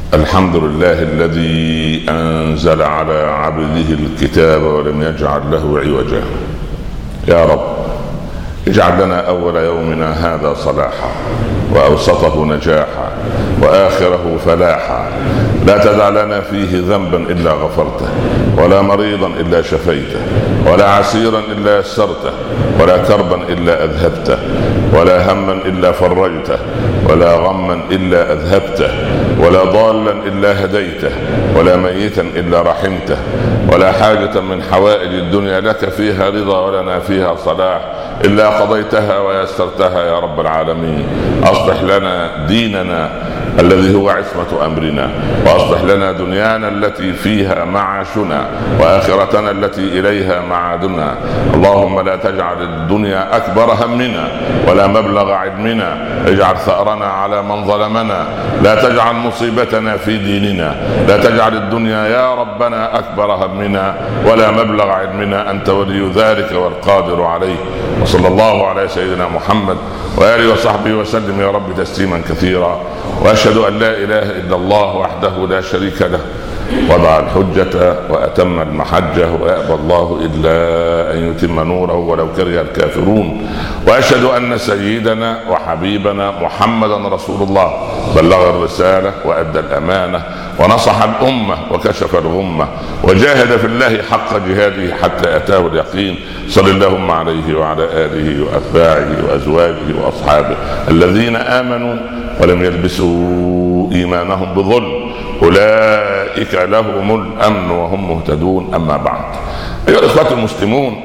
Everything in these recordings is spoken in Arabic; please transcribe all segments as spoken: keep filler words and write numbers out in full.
الحمد لله الذي أنزل على عبده الكتاب ولم يجعل له عوجا. يا رب اجعل لنا أول يومنا هذا صلاحا، وأوسطه نجاحا، وآخره فلاحا. لا تدع لنا فيه ذنبا إلا غفرته، ولا مريضا إلا شفيته، ولا عسيرا إلا يسرته، ولا كربا إلا أذهبته، ولا هما إلا فرجته، ولا غما إلا أذهبته، ولا ضالا إلا هديته، ولا ميتا إلا رحمته، ولا حاجة من حوائج الدنيا لك فيها رضا ولنا فيها صلاح إلا قضيتها ويسرتها يا رب العالمين. أصلح لنا ديننا الذي هو عصمة أمرنا، وأصلح لنا دنيانا التي فيها معاشنا، وآخرتنا التي إليها معادنا. اللهم لا تجعل الدنيا أكبر همنا ولا مبلغ علمنا، اجعل ثأرنا على من ظلمنا، لا تجعل مصيبتنا في ديننا، لا تجعل الدنيا يا ربنا أكبر همنا ولا مبلغ علمنا، أنت ولي ذلك والقادر عليه. وصلى الله على سيدنا محمد وآله وصحبه وسلم يا رب تسليما كثيرا. وأشهد أن لا إله إلا الله وحده لا شريك له، وضع الحجة وأتم المحجة، ويأبى الله إلا أن يتم نوره ولو كره الكافرون. وأشهد أن سيدنا وحبيبنا محمدا رسول الله بلغ الرسالة وأدى الأمانة ونصح الأمة وكشف الغمة وجاهد في الله حق جهاده حتى أتاه اليقين. صلى اللهم عليه وعلى آله وأتباعه وأزواجه وأصحابه الذين آمنوا ولم يلبسوا إيمانهم بظلم، أولئك لهم الأمن وهم مهتدون. أما بعد، أيها الإخوة المسلمون،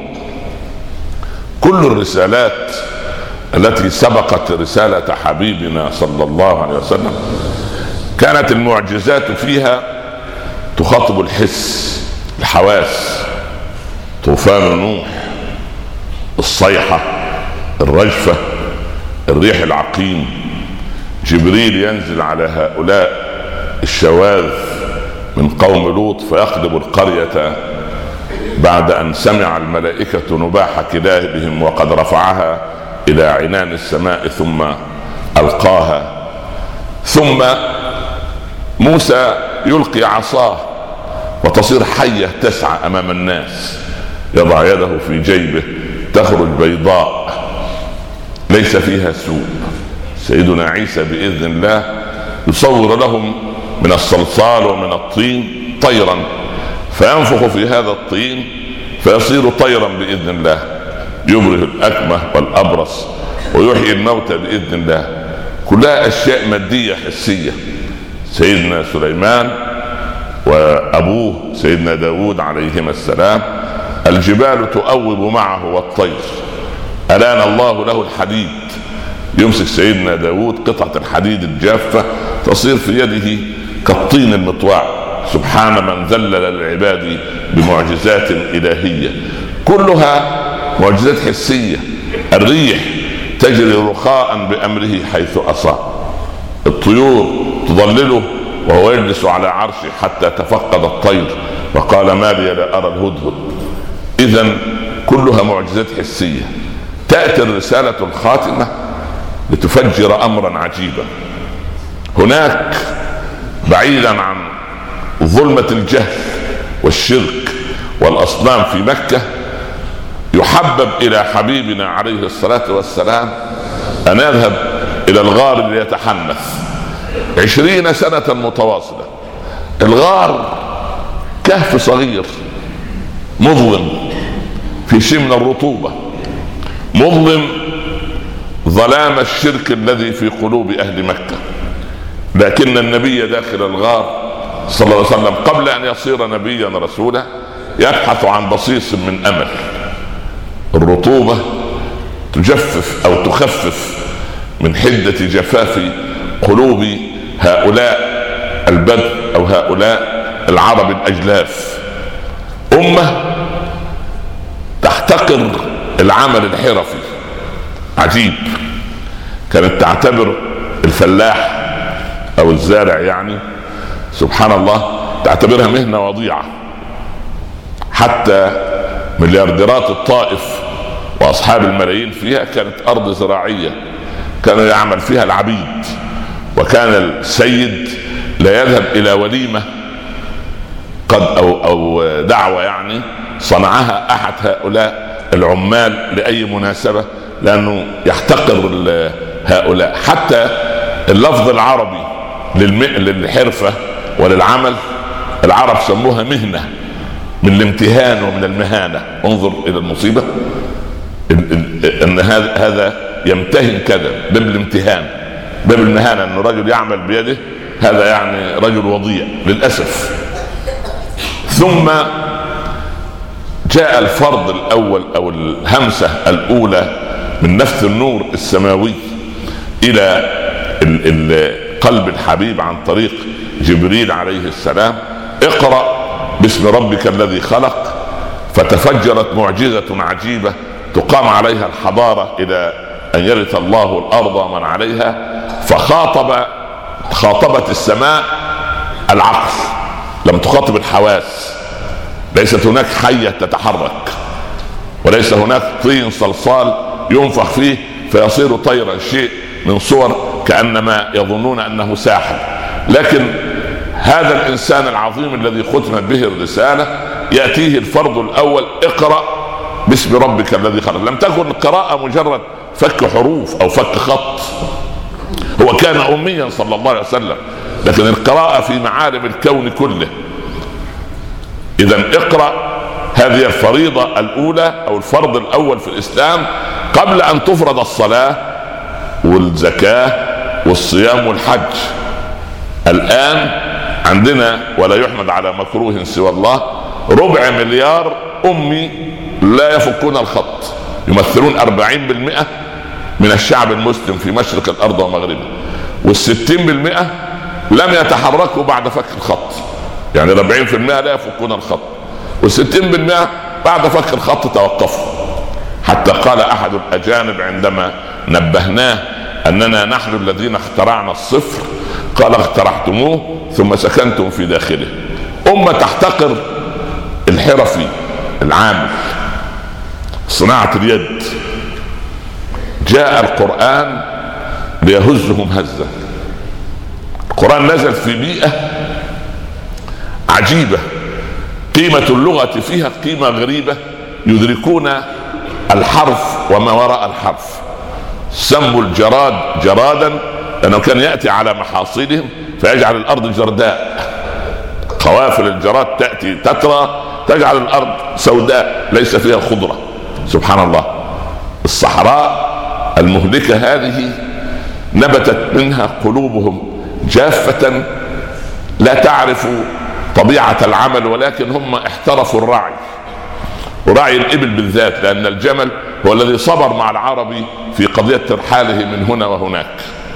كل الرسالات التي سبقت رسالة حبيبنا صلى الله عليه وسلم كانت المعجزات فيها تخاطب الحس، الحواس. طوفان نوح، الصيحة، الرجفة، الريح العقيم، جبريل ينزل على هؤلاء الشواذ من قوم لوط فيقلب القرية بعد أن سمع الملائكة نباح كلابهم وقد رفعها إلى عنان السماء ثم ألقاها. ثم موسى يلقي عصاه وتصير حية تسعى أمام الناس، يضع يده في جيبه تخرج بيضاء ليس فيها سوء. سيدنا عيسى بإذن الله يصور لهم من الصلصال ومن الطين طيرا، فينفخ في هذا الطين فيصير طيرا بإذن الله، يبره الأكمه والأبرص ويحيي الموتى بإذن الله. كلها أشياء مادية حسية. سيدنا سليمان وأبوه سيدنا داود عليهما السلام الجبال تؤوب معه والطير، ألان الله له الحديد، يمسك سيدنا داود قطعة الحديد الجافة تصير في يده كالطين المطواع. سبحان من ذلل العباد بمعجزات إلهية، كلها معجزات حسية. الريح تجري رخاء بأمره حيث أصاب، الطيور تظلله وهو يجلس على عرشه حتى تفقد الطير وقال ما لي لا أرى الهدهد. إذن كلها معجزات حسية. تأتي الرسالة الخاتمة لتفجر أمرا عجيبا. هناك بعيدا عن ظلمة الجهل والشرك والأصنام في مكة يحبب إلى حبيبنا عليه الصلاة والسلام أن يذهب إلى الغار ليتحنث عشرين سنة متواصلة. الغار كهف صغير مظلم في شيء من الرطوبة، مظلم ظلام الشرك الذي في قلوب أهل مكة. لكن النبي داخل الغار صلى الله عليه وسلم قبل أن يصير نبيا رسولا يبحث عن بصيص من أمل. الرطوبة تجفف أو تخفف من حدة جفاف قلوب هؤلاء البدو أو هؤلاء العرب الأجلاف. أمة تحتقر العمل الحرفي. عجيب، كانت تعتبر الفلاح أو الزارع يعني سبحان الله تعتبرها مهنة وضيعة. حتى مليارديرات الطائف وأصحاب الملايين فيها كانت أرض زراعية، كان يعمل فيها العبيد، وكان السيد لا يذهب الى وليمة قد او او دعوة يعني صنعها احد هؤلاء العمال لاي مناسبة، لانه يحتقر هؤلاء. حتى اللفظ العربي للحرفة وللعمل العرب سموها مهنة، من الامتهان ومن المهانة. انظر الى المصيبة ان هذا هذا يمتهن كذا، باب الامتهان، باب المهانة، انه رجل يعمل بيده، هذا يعني رجل وضيع للأسف. ثم جاء الفرض الأول أو الهمسة الأولى من نفث النور السماوي إلى قلب الحبيب عن طريق جبريل عليه السلام: اقرأ باسم ربك الذي خلق. فتفجرت معجزة عجيبة تقام عليها الحضارة إلى أن يرث الله الأرض ومن عليها. فخاطب خاطبت السماء العقل، لم تخاطب الحواس. ليست هناك حية تتحرك، وليس هناك طين صلصال ينفخ فيه فيصير طيرا، شيء من صور كأنما يظنون أنه ساحر. لكن هذا الإنسان العظيم الذي ختمت به الرسالة يأتيه الفرض الأول: اقرأ باسم ربك الذي خلق. لم تكن القراءة مجرد فك حروف أو فك خط، هو كان أميا صلى الله عليه وسلم، لكن القراءة في معالم الكون كله. إذن اقرأ هذه الفريضة الأولى أو الفرض الأول في الإسلام قبل أن تفرض الصلاة والزكاة والصيام والحج. الآن عندنا ولا يحمد على مكروه سوى الله ربع مليار أمي لا يفكون الخط، يمثلون أربعين بالمئة من الشعب المسلم في مشرق الأرض ومغربها، والستين بالمئة لم يتحركوا بعد فك الخط. يعني أربعين بالمئة لا يفكون الخط، والستين بالمئة بعد فك الخط توقفوا. حتى قال أحد الأجانب عندما نبهناه أننا نحن الذين اخترعنا الصفر، قال: اخترعتموه ثم سكنتم في داخله. أمة تحتقر الحرفي العامل، صناعة اليد. جاء القرآن ليهزهم هزة. القرآن نزل في بيئة عجيبة، قيمة اللغة فيها قيمة غريبة، يدركون الحرف وما وراء الحرف. سموا الجراد جرادا لأنه كان يأتي على محاصيلهم فيجعل الأرض جرداء. قوافل الجراد تأتي تترى تجعل الأرض سوداء ليس فيها خضرة. سبحان الله. الصحراء المهلكة هذه نبتت منها قلوبهم جافة لا تعرف طبيعة العمل، ولكن هم احترفوا الرعي، ورعي الإبل بالذات، لأن الجمل هو الذي صبر مع العربي في قضية ترحاله من هنا وهناك.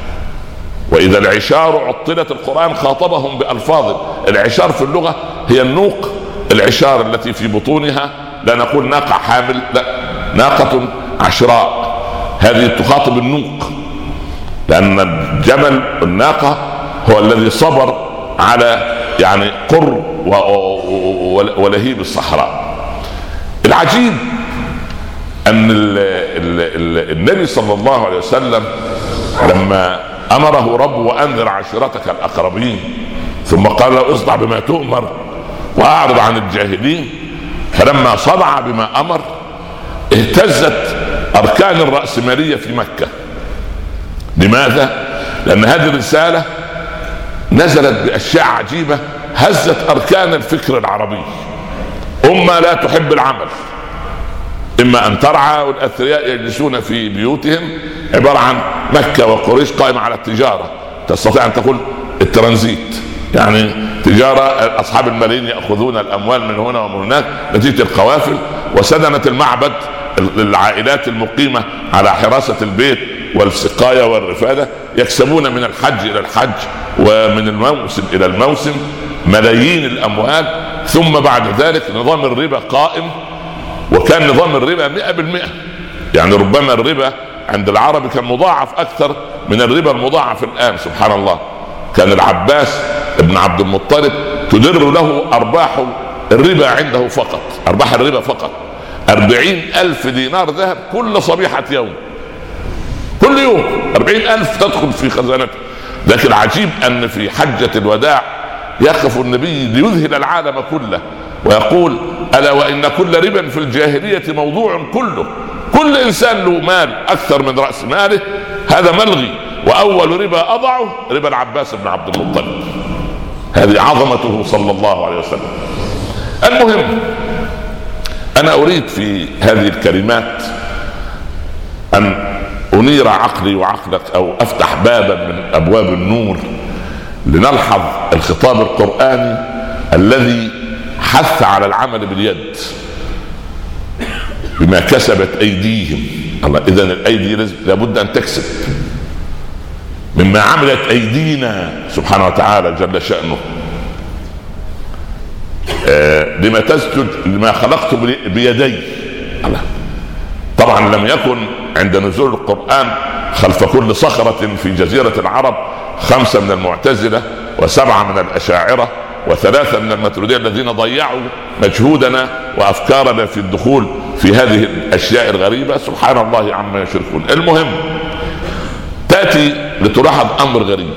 وإذا العشار عطلت القرآن خاطبهم بألفاظ. العشار في اللغة هي النوق، العشار التي في بطونها، لا نقول ناقة حامل، لا، ناقة عشراء، هذه تخاطب النوق، لأن الجمل الناقة هو الذي صبر على يعني قر ولهيب الصحراء. العجيب أن النبي صلى الله عليه وسلم لما أمره ربه: وأنذر عشيرتك الأقربين، ثم قال له: اصدع بما تؤمر وأعرض عن الجاهلين. فلما صدع بما أمر اهتزت أركان الرأسمالية في مكة. لماذا؟ لأن هذه الرسالة نزلت بأشياء عجيبة هزت أركان الفكر العربي. أمة لا تحب العمل، إما أن ترعى، والأثرياء يجلسون في بيوتهم، عبارة عن مكة وقريش قائمة على التجارة. تستطيع أن تقول الترانزيت، يعني تجارة، أصحاب الملايين يأخذون الأموال من هنا ومن هناك نتيجة القوافل. وسدنة المعبد للعائلات المقيمة على حراسة البيت والسقاية والرفادة يكسبون من الحج إلى الحج ومن الموسم إلى الموسم ملايين الأموال. ثم بعد ذلك نظام الربا قائم، وكان نظام الربا مئة بالمئة. يعني ربما الربا عند العرب كان مضاعف أكثر من الربا المضاعف الآن. سبحان الله. كان العباس ابن عبد المطلب تدر له أرباح الربا عنده فقط، أرباح الربا فقط أربعين ألف دينار ذهب كل صبيحة يوم، كل يوم أربعين ألف تدخل في خزانته. لكن عجيب ان في حجة الوداع يقف النبي ليذهل العالم كله ويقول: الا وان كل ربا في الجاهلية موضوع كله، كل انسان له مال اكثر من رأس ماله هذا ملغي، واول ربا اضعه ربا العباس بن عبد المطلب. هذه عظمته صلى الله عليه وسلم. المهم، انا اريد في هذه الكلمات ان انير عقلي وعقلك او افتح بابا من ابواب النور لنلحظ الخطاب القرآني الذي حث على العمل باليد بما كسبت ايديهم. الله، اذا الايدي لابد ان تكسب مما عملت ايدينا سبحانه وتعالى جل شأنه. آه لما تسجد لما خلقت بيدي. الله، طبعا لم يكن عند نزول القرآن خلف كل صخرة في جزيرة العرب خمسة من المعتزلة وسبعة من الأشاعرة وثلاثة من الماتريدية الذين ضيعوا مجهودنا وأفكارنا في الدخول في هذه الأشياء الغريبة. سبحان الله عما يشركون. المهم، تأتي لتلاحظ أمر غريب.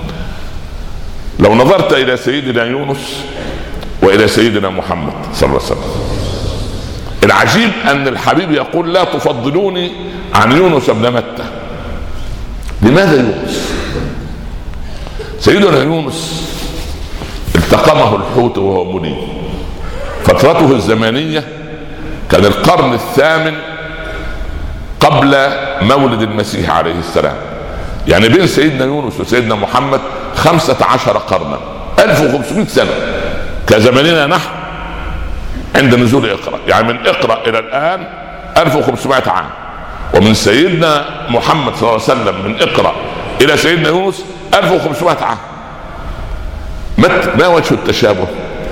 لو نظرت إلى سيدنا يونس وإلى سيدنا محمد صلى الله عليه وسلم، العجيب أن الحبيب يقول: لا تفضلوني عن يونس بن متى. لماذا يونس؟ سيدنا يونس التقمه الحوت وهو منيب. فترته الزمانية كان القرن الثامن قبل مولد المسيح عليه السلام، يعني بين سيدنا يونس وسيدنا محمد خمسة عشر قرنا، ألف وخمسمائة سنة كزماننا نحن عند نزول اقرأ. يعني من اقرأ الى الان ألف وخمسمائة عام، ومن سيدنا محمد صلى الله عليه وسلم من اقرأ الى سيدنا يونس ألف وخمسمائة عام. ما وجه التشابه؟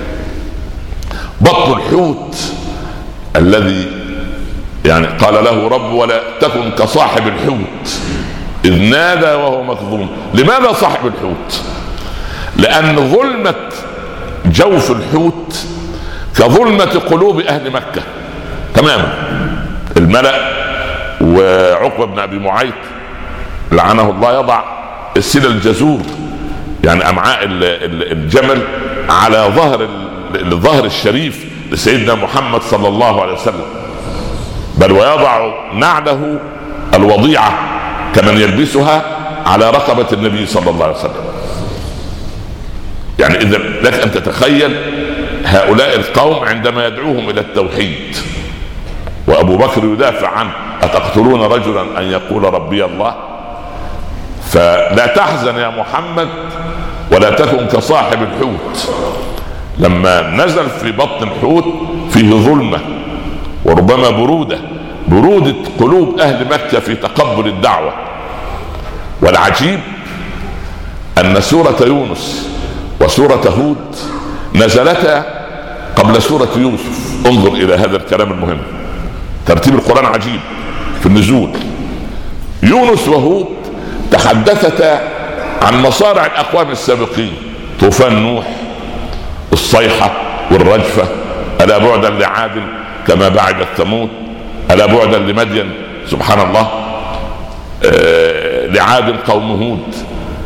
بطن الحوت الذي يعني قال له رب: ولا تكن كصاحب الحوت إذ نادى وهو مكظوم. لماذا صاحب الحوت؟ لأن ظلمة جوف الحوت كظلمة قلوب أهل مكة تماما. الملأ وعقبة بن أبي معيط لعنه الله يضع السلة الجزور، يعني أمعاء الجمل، على ظهر الظهر الشريف لسيدنا محمد صلى الله عليه وسلم، بل ويضع نعله الوضيعة كمن يلبسها على رقبة النبي صلى الله عليه وسلم. يعني إذا لك أن تتخيل هؤلاء القوم عندما يدعوهم إلى التوحيد وأبو بكر يدافع عنه: أتقتلون رجلا أن يقول ربي الله؟ فلا تحزن يا محمد ولا تكن كصاحب الحوت. لما نزل في بطن الحوت فيه ظلمة وربما برودة، برودة قلوب أهل مكة في تقبل الدعوة. والعجيب أن سورة يونس وسورة هود نزلتا قبل سورة يوسف. انظر إلى هذا الكلام المهم، ترتيب القرآن عجيب في النزول. يونس وهود تحدثتا عن مصارع الأقوام السابقين: طوفان نوح، الصيحة والرجفة، ألا بعدا لعاد كما بعدت ثمود، ألا بعدا لمدين، سبحان الله، آه لعاد قوم هود،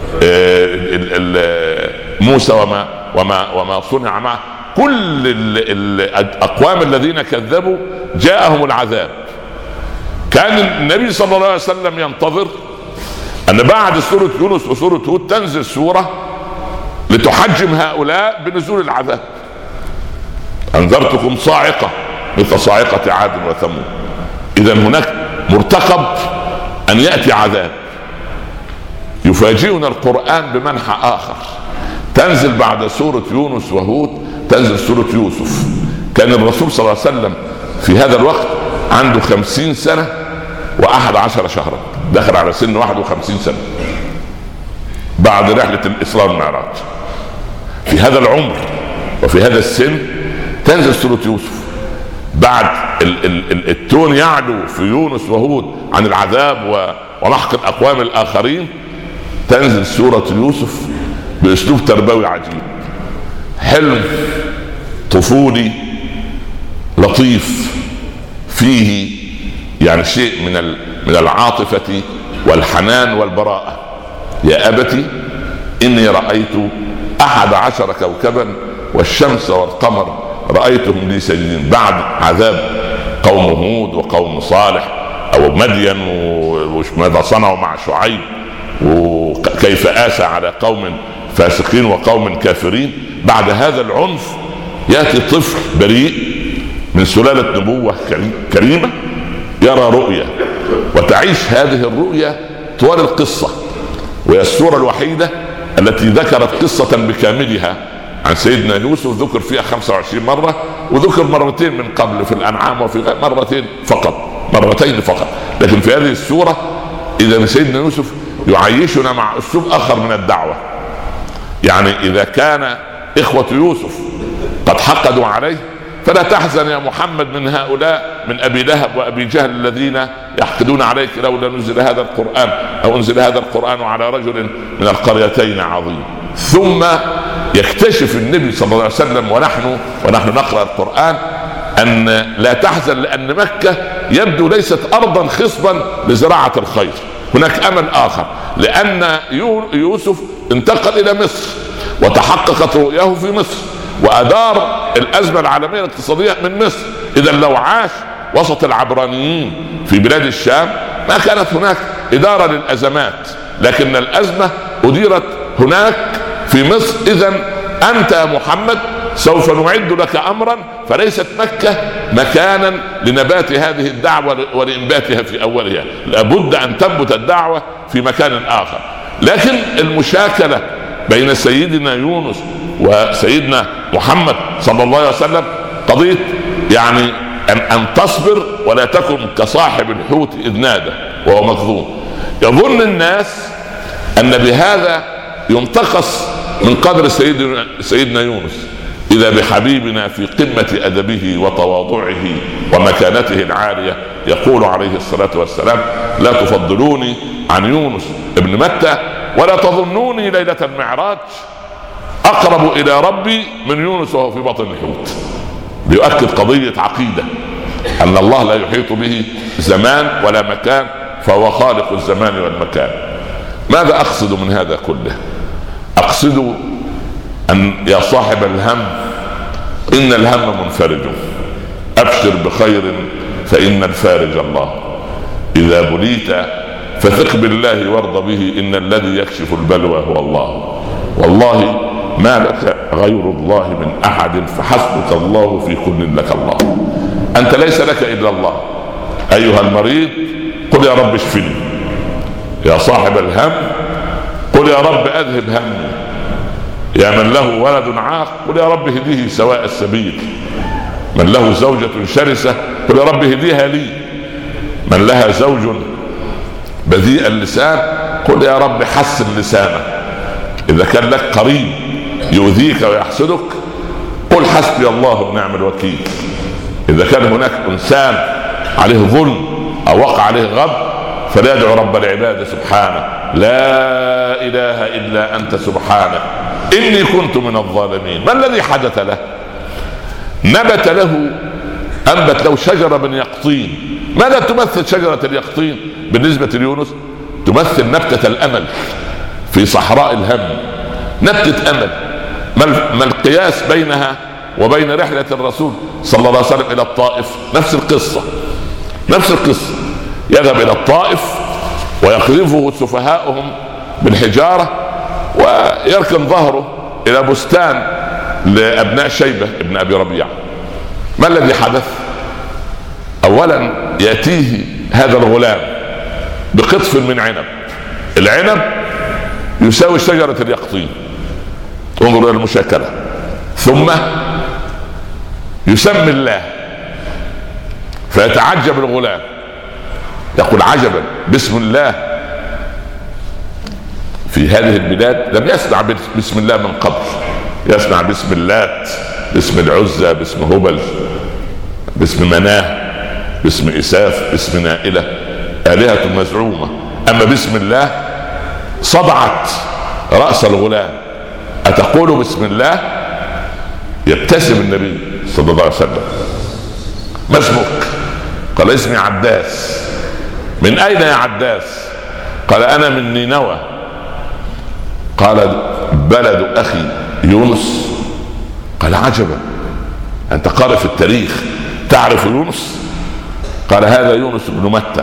آه موسى وما وما وما صنع معه. كل الأقوام الذين كذبوا جاءهم العذاب. كان النبي صلى الله عليه وسلم ينتظر أن بعد سورة يونس وسورة هود تنزل سورة لتحجم هؤلاء بنزول العذاب. أنذرتكم صاعقة مثل صاعقة عاد وثمود. إذا هناك مرتقب أن يأتي عذاب. يفاجئنا القرآن بمنحى آخر، تنزل بعد سورة يونس وهود تنزل سورة يوسف. كان الرسول صلى الله عليه وسلم في هذا الوقت عنده خمسين سنة وأحد عشر شهرا، دخل على سن واحد وخمسين سنة بعد رحلة الإسراء والمعراج. في هذا العمر وفي هذا السن تنزل سورة يوسف. بعد ال- ال- التون يعلو في يونس وهود عن العذاب ومحق الأقوام الآخرين، تنزل سورة يوسف بأسلوب تربوي عجيب، حلم طفولي لطيف فيه يعني شيء من من العاطفة والحنان والبراءة. يا أبتي إني رأيت أحد عشر كوكبا والشمس والقمر رأيتهم لي ساجدين. بعد عذاب قوم هود وقوم صالح أو مدين وماذا صنعوا مع شعيب وكيف آسى على قوم فاسقين وقوم كافرين، بعد هذا العنف يأتي طفل بريء من سلالة نبوة كريمة يرى رؤية وتعيش هذه الرؤية طوال القصة، وهي السورة الوحيدة التي ذكرت قصة بكاملها عن سيدنا يوسف. ذكر فيها خمسة وعشرين مرة، وذكر مرتين من قبل في الأنعام وفي مرتين فقط مرتين فقط لكن في هذه السورة إذا سيدنا يوسف يعيشنا مع أسلوب آخر من الدعوة. يعني إذا كان إخوة يوسف قد حقدوا عليه فلا تحزن يا محمد من هؤلاء من أبي لهب وأبي جهل الذين يحقدون عليك لولا نزل هذا القرآن أو أنزل هذا القرآن على رجل من القريتين عظيم. ثم يكتشف النبي صلى الله عليه وسلم ونحن ونحن نقرأ القرآن أن لا تحزن، لأن مكة يبدو ليست أرضا خصبا لزراعة الخير، هناك أمل آخر، لأن يوسف انتقل إلى مصر وتحققت رؤياه في مصر وأدار الأزمة العالمية الاقتصادية من مصر. إذا لو عاش وسط العبرانيين في بلاد الشام ما كانت هناك إدارة للأزمات، لكن الأزمة أديرت هناك في مصر. إذن أنت يا محمد سوف نعد لك أمرا، فليست مكة مكانا لنبات هذه الدعوة ولإنباتها في أولها، لابد أن تنبت الدعوة في مكان آخر. لكن المشاكلة بين سيدنا يونس وسيدنا محمد صلى الله عليه وسلم قضية يعني أن, أن تصبر ولا تكن كصاحب الحوت إذ نادى وهو مكظوم. يظن الناس أن بهذا ينتقص من قدر سيدنا, سيدنا يونس، إذا بحبيبنا في قمة أدبه وتواضعه ومكانته العالية يقول عليه الصلاة والسلام: لا تفضلوني عن يونس ابن متى ولا تظنوني ليلة المعراج أقرب إلى ربي من يونس وهو في بطن الحوت. بيؤكد قضية عقيدة أن الله لا يحيط به زمان ولا مكان، فهو خالق الزمان والمكان. ماذا أقصد من هذا كله؟ أقصد أن يا صاحب الهم إن الهم منفرج، أبشر بخير فإن الفارج الله، إذا بليت فثق بالله وارض به، إن الذي يكشف البلوى هو الله، والله ما لك غير الله من أحد، فحسبك الله في كل لك الله، أنت ليس لك إلا الله. أيها المريض قل يا رب اشفني، يا صاحب الهم قل يا رب أذهب همي، يا من له ولد عاق قل يا رب هديه سواء السبيل، من له زوجة شرسة قل يا رب هديها لي، من لها زوج بذيء اللسان قل يا رب حسن لسانه، إذا كان لك قريب يؤذيك ويحسدك قل حسبي الله ونعم الوكيل، إذا كان هناك إنسان عليه ظلم أو وقع عليه غضب فليدعو رب العباد سبحانه: لا إله إلا أنت سبحانك إني كنت من الظالمين. ما الذي حدث له؟ نبت له أنبت له شجرة من يقطين. ماذا تمثل شجرة اليقطين بالنسبة ليونس؟ تمثل نبتة الأمل في صحراء الهم، نبتة أمل. ما القياس بينها وبين رحلة الرسول صلى الله عليه وسلم إلى الطائف؟ نفس القصة نفس القصة يذهب إلى الطائف ويقذفه سفهاؤهم بالحجارة ويركن ظهره إلى بستان لأبناء شيبة ابن أبي ربيعة. ما الذي حدث؟ أولا يأتيه هذا الغلام بقطف من عنب، العنب يساوي شجرة اليقطين، انظروا إلى المشاكلة. ثم يسمي الله فيتعجب الغلام يقول: عجبا، بسم الله في هذه البلاد لم يسمع بسم الله من قبل، يسمع باسم اللات، باسم العزى، باسم هبل، باسم مناه، باسم إساف، باسم نائلة، آلهة مزعومة. أما بسم الله صدعت رأس الغلام: أتقول بسم الله؟ يبتسم النبي صلى الله عليه وسلم: ما اسمك؟ قال: اسمي عداس. من أين يا عداس؟ قال: أنا من نينوى. قال بلد أخي يونس. قال عجبا، أنت قارئ في التاريخ تعرف يونس؟ قال هذا يونس بن متى،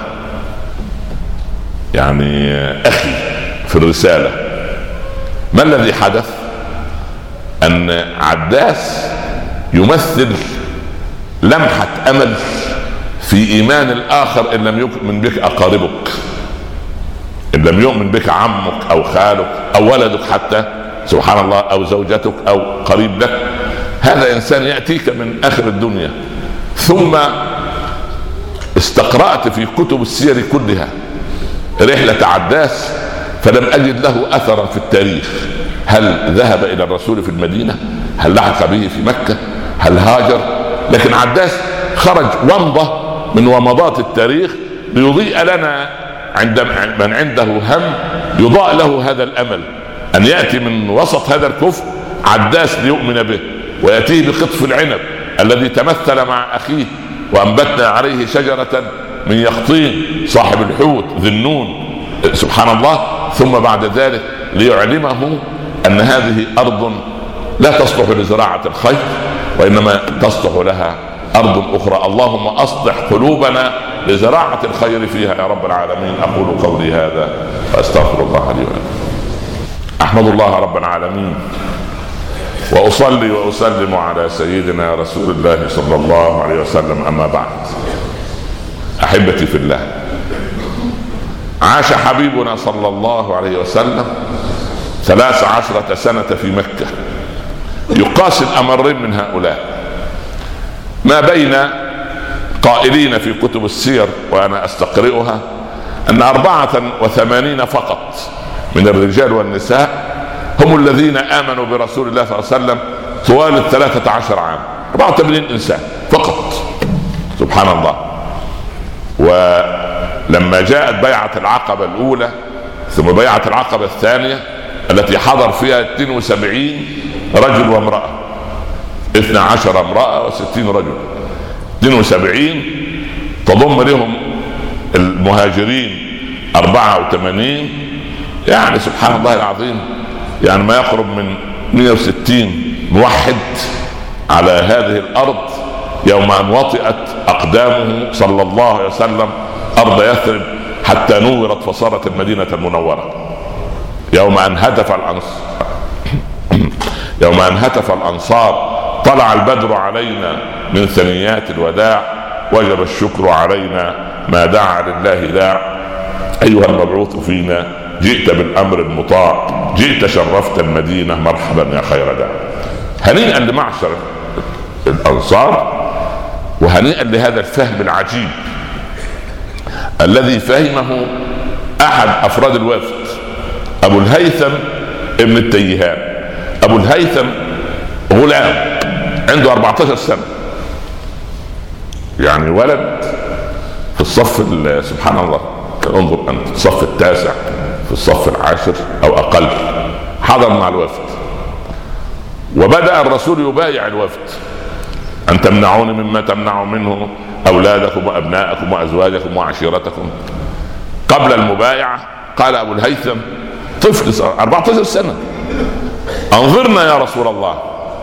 يعني أخي في الرسالة. ما الذي حدث؟ أن عداس يمثل لمحة أمل في إيمان الآخر إن لم يؤمن بك أقاربك، إن لم يؤمن بك عمك أو خالك أو ولدك حتى سبحان الله أو زوجتك أو قريب لك. هذا إنسان يأتيك من آخر الدنيا. ثم استقرأت في كتب السير كلها رحلة عداس فلم أجد له أثرا في التاريخ. هل ذهب إلى الرسول في المدينة؟ هل لحق به في مكة؟ هل هاجر؟ لكن عداس خرج ومضة من ومضات التاريخ ليضيء لنا عند من عنده هم يضاء له هذا الأمل أن يأتي من وسط هذا الكفر عداس ليؤمن به، ويأتيه بقطف العنب الذي تمثل مع أخيه وأنبتنا عليه شجرة من يقطين صاحب الحوت ذي النون سبحان الله. ثم بعد ذلك ليعلمه أن هذه أرض لا تصلح لزراعة الخير وإنما تصلح لها أرض أخرى. اللهم أصلح قلوبنا لزراعة الخير فيها يا رب العالمين. أقول قولي هذا وأستغفر الله لي ولكم. أحمد الله رب العالمين وأصلي وأسلم على سيدنا رسول الله صلى الله عليه وسلم. أما بعد، أحبتي في الله، عاش حبيبنا صلى الله عليه وسلم ثلاث عشرة سنة في مكة. يقاس الأمرين من هؤلاء ما بين قائلين في كتب السير وأنا أستقرئها أن أربعة وثمانين فقط من الرجال والنساء هم الذين آمنوا برسول الله صلى الله عليه وسلم طوال الثلاثة عشر عام. أربعة وثمانين إنسان فقط سبحان الله. ولما جاءت بيعة العقبة الأولى ثم بيعة العقبة الثانية التي حضر فيها اثنين وسبعين رجل وامرأة، اثنى عشر امرأة وستين رجل، اثنين وسبعين تضم لهم المهاجرين أربعة وثمانين، يعني سبحان الله العظيم يعني ما يقرب من مئة وستين موحد على هذه الأرض يوم أن وطئت أقدامه صلى الله عليه وسلم أرض يثرب حتى نورت فصارت المدينة المنورة. يوم أن هتف الأنصار يوم أن هتف الأنصار طلع البدر علينا من ثنيات الوداع وجب الشكر علينا ما دعا لله داع. أيها المبعوث فينا جئت بالأمر المطاع، جئت شرفت المدينة مرحبا يا خير داع. هنيئا لمعشر الأنصار وهنيئا لهذا الفهم العجيب الذي فهمه أحد أفراد الوفد أبو الهيثم ابن التيهان. أبو الهيثم غلام عنده أربعة عشر سنة، يعني ولد في الصف سبحان الله انظر أنت الصف التاسع في الصف العاشر أو أقل، حضر مع الوفد وبدأ الرسول يبايع الوفد أن تمنعون مما تمنع منه أولادكم وأبناءكم وأزواجكم وعشيرتكم. قبل المبايعة قال أبو الهيثم طفل أربعة عشر سنة أنظرنا يا رسول الله.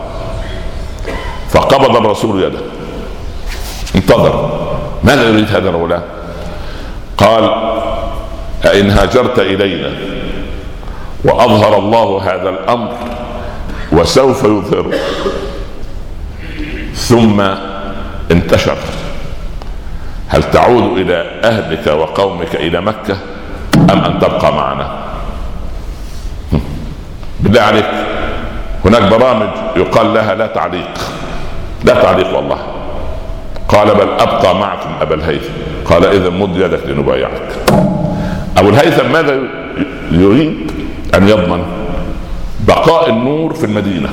فقبض الرسول يده انتظر ماذا يريد هذا الغلام. قال أئن هاجرت إلينا وأظهر الله هذا الأمر وسوف يظهره ثم انتشر هل تعود إلى أهلك وقومك إلى مكة أم أن تبقى معنا؟ بالله عليك هناك برامج يقال لها لا تعليق، لا تعليق والله. قال بل أبقى معكم أبا الهيثم. قال إذا مد يدك لنبايعك. أبو الهيثم ماذا يريد؟ أن يضمن بقاء النور في المدينة،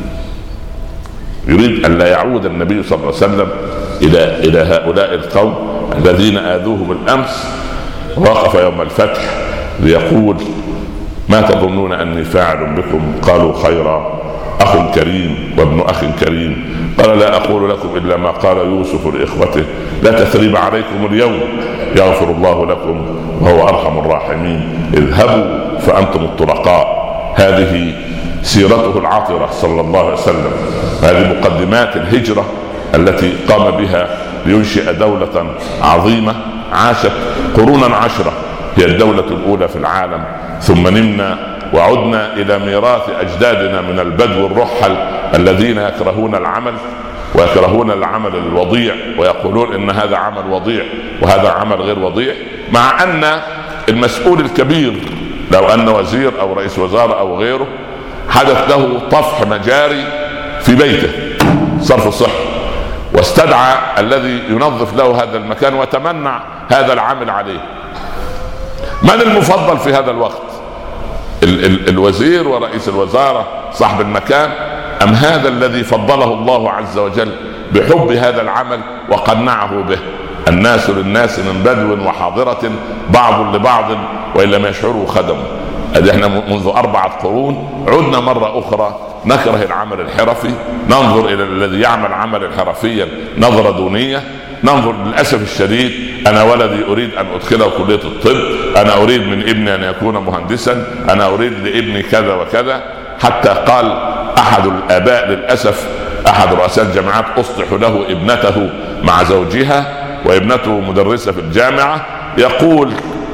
يريد أن لا يعود النبي صلى الله عليه وسلم إلى إلى هؤلاء القوم الذين آذوه بالأمس. وقف يوم الفتح ليقول ما تظنون أني فاعل بكم؟ قالوا خيرا، أخ كريم وابن أخ كريم. قال لا أقول لكم إلا ما قال يوسف لإخوته لا تثريب عليكم اليوم يغفر الله لكم وهو أرحم الراحمين. اذهبوا فأنتم الطلقاء هذه سيرته العطرة صلى الله عليه وسلم. هذه مقدمات الهجرة التي قام بها لينشئ دولة عظيمة عاشت قرونا عشرة، هي الدولة الأولى في العالم، ثم نمنا وعدنا إلى ميراث أجدادنا من البدو الرحل الذين يكرهون العمل ويكرهون العمل الوضيع، ويقولون إن هذا عمل وضيع وهذا عمل غير وضيع، مع أن المسؤول الكبير لو أن وزير أو رئيس وزارة أو غيره حدث له طفح مجاري في بيته صرف صحي، واستدعى الذي ينظف له هذا المكان وتمنع هذا العمل عليه، من المفضل في هذا الوقت؟ ال- ال- الوزير ورئيس الوزارة صاحب المكان، أم هذا الذي فضله الله عز وجل بحب هذا العمل وقنعه به؟ الناس للناس من بدو وحاضرة بعض لبعض وإن لم يشعروا خدموا. احنا منذ أربعة قرون عدنا مرة أخرى نكره العمل الحرفي، ننظر إلى الذي يعمل عملا حرفيا نظرة دونية، ننظر للأسف الشديد. أنا ولدي أريد أن أدخله كلية الطب، أنا أريد من ابني أن يكون مهندسا، أنا أريد لابني كذا وكذا، حتى قال أحد الآباء للأسف أحد رؤساء الجامعات أصلح له ابنته مع زوجها وابنته مدرسة في الجامعة، يقول